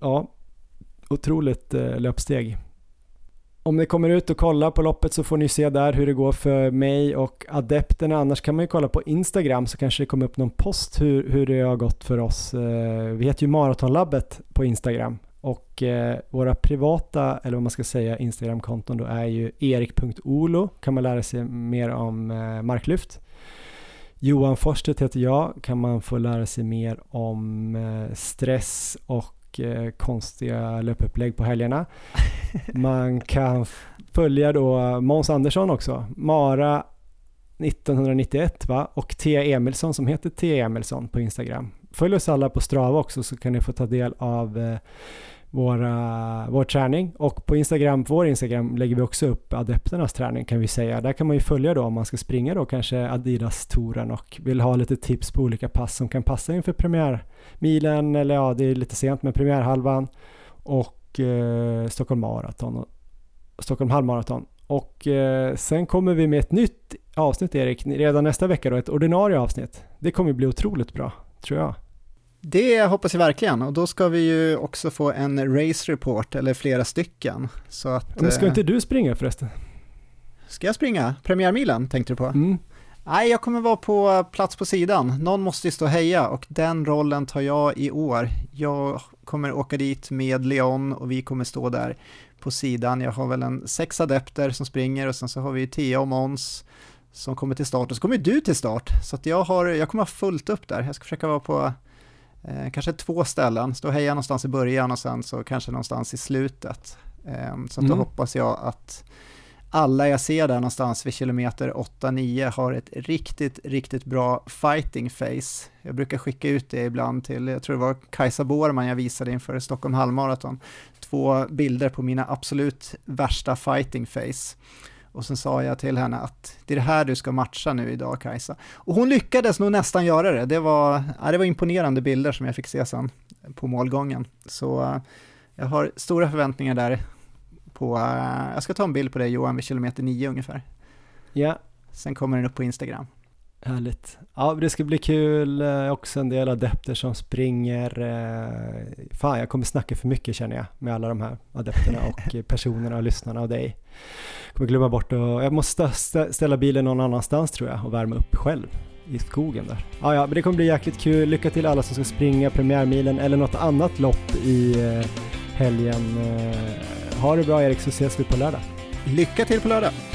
otroligt löpsteg. Om ni kommer ut och kollar på loppet så får ni se där hur det går för mig och adepterna. Annars kan man ju kolla på Instagram så kanske det kommer upp någon post hur det har gått för oss. Vi heter ju Maratonlabbet på Instagram och våra privata, eller vad man ska säga, Instagram-konton då är ju erik.olo, kan man lära sig mer om marklyft. Johan Forsstedt heter jag, kan man få lära sig mer om stress och konstiga löpupplägg på helgerna. Man kan följa då Måns Andersson också, Mara 1991 va? Och Thea Emilsson som heter Thea Emilsson på Instagram. Följ oss alla på Strava också så kan ni få ta del av vår träning, och på vår Instagram lägger vi också upp adepternas träning kan vi säga. Där kan man ju följa då om man ska springa då kanske Adidas-touren och vill ha lite tips på olika pass som kan passa inför premiärmilen, eller ja, det är lite sent med premiärhalvan och Stockholm halvmaraton. Och sen kommer vi med ett nytt avsnitt, Erik, redan nästa vecka då, ett ordinarie avsnitt. Det kommer bli otroligt bra, tror jag. Det hoppas jag verkligen, och då ska vi ju också få en race report eller flera stycken. Så att, men ska inte du springa förresten? Ska jag springa? Premiärmilen tänkte du på? Nej, jag kommer vara på plats på sidan. Någon måste ju stå och heja och den rollen tar jag i år. Jag kommer åka dit med Leon och vi kommer stå där på sidan. Jag har väl 6 adepter som springer och sen så har vi Thea och Måns som kommer till start och så kommer du till start. Så att jag kommer ha fullt upp där. Jag ska försöka vara på kanske 2 ställen. Stå och heja någonstans i början och sen så kanske någonstans i slutet. Så att då hoppas jag att alla jag ser där någonstans vid kilometer 8-9 har ett riktigt, riktigt bra fighting face. Jag brukar skicka ut det ibland till, jag tror det var Kajsa Borman jag visade inför Stockholm halvmaraton. 2 bilder på mina absolut värsta fighting face. Och sen sa jag till henne att det är det här du ska matcha nu idag, Kajsa. Och hon lyckades nog nästan göra det. Det var imponerande bilder som jag fick se sen på målgången. Så jag har stora förväntningar där. Jag ska ta en bild på det, Johan, vid kilometer 9 ungefär. Ja. Sen kommer den upp på Instagram. Härligt. Ja, det ska bli kul. Också en del adepter som springer. Fan, jag kommer snacka för mycket känner jag med alla de här adepterna och personerna och lyssnarna och dig. Jag kommer glömma bort och jag måste ställa bilen någon annanstans tror jag och värma upp själv i skogen där. Ja, men det kommer bli jäkligt kul. Lycka till alla som ska springa premiärmilen eller något annat lopp i helgen. Ha det bra Erik, så ses vi på lördag. Lycka till på lördag!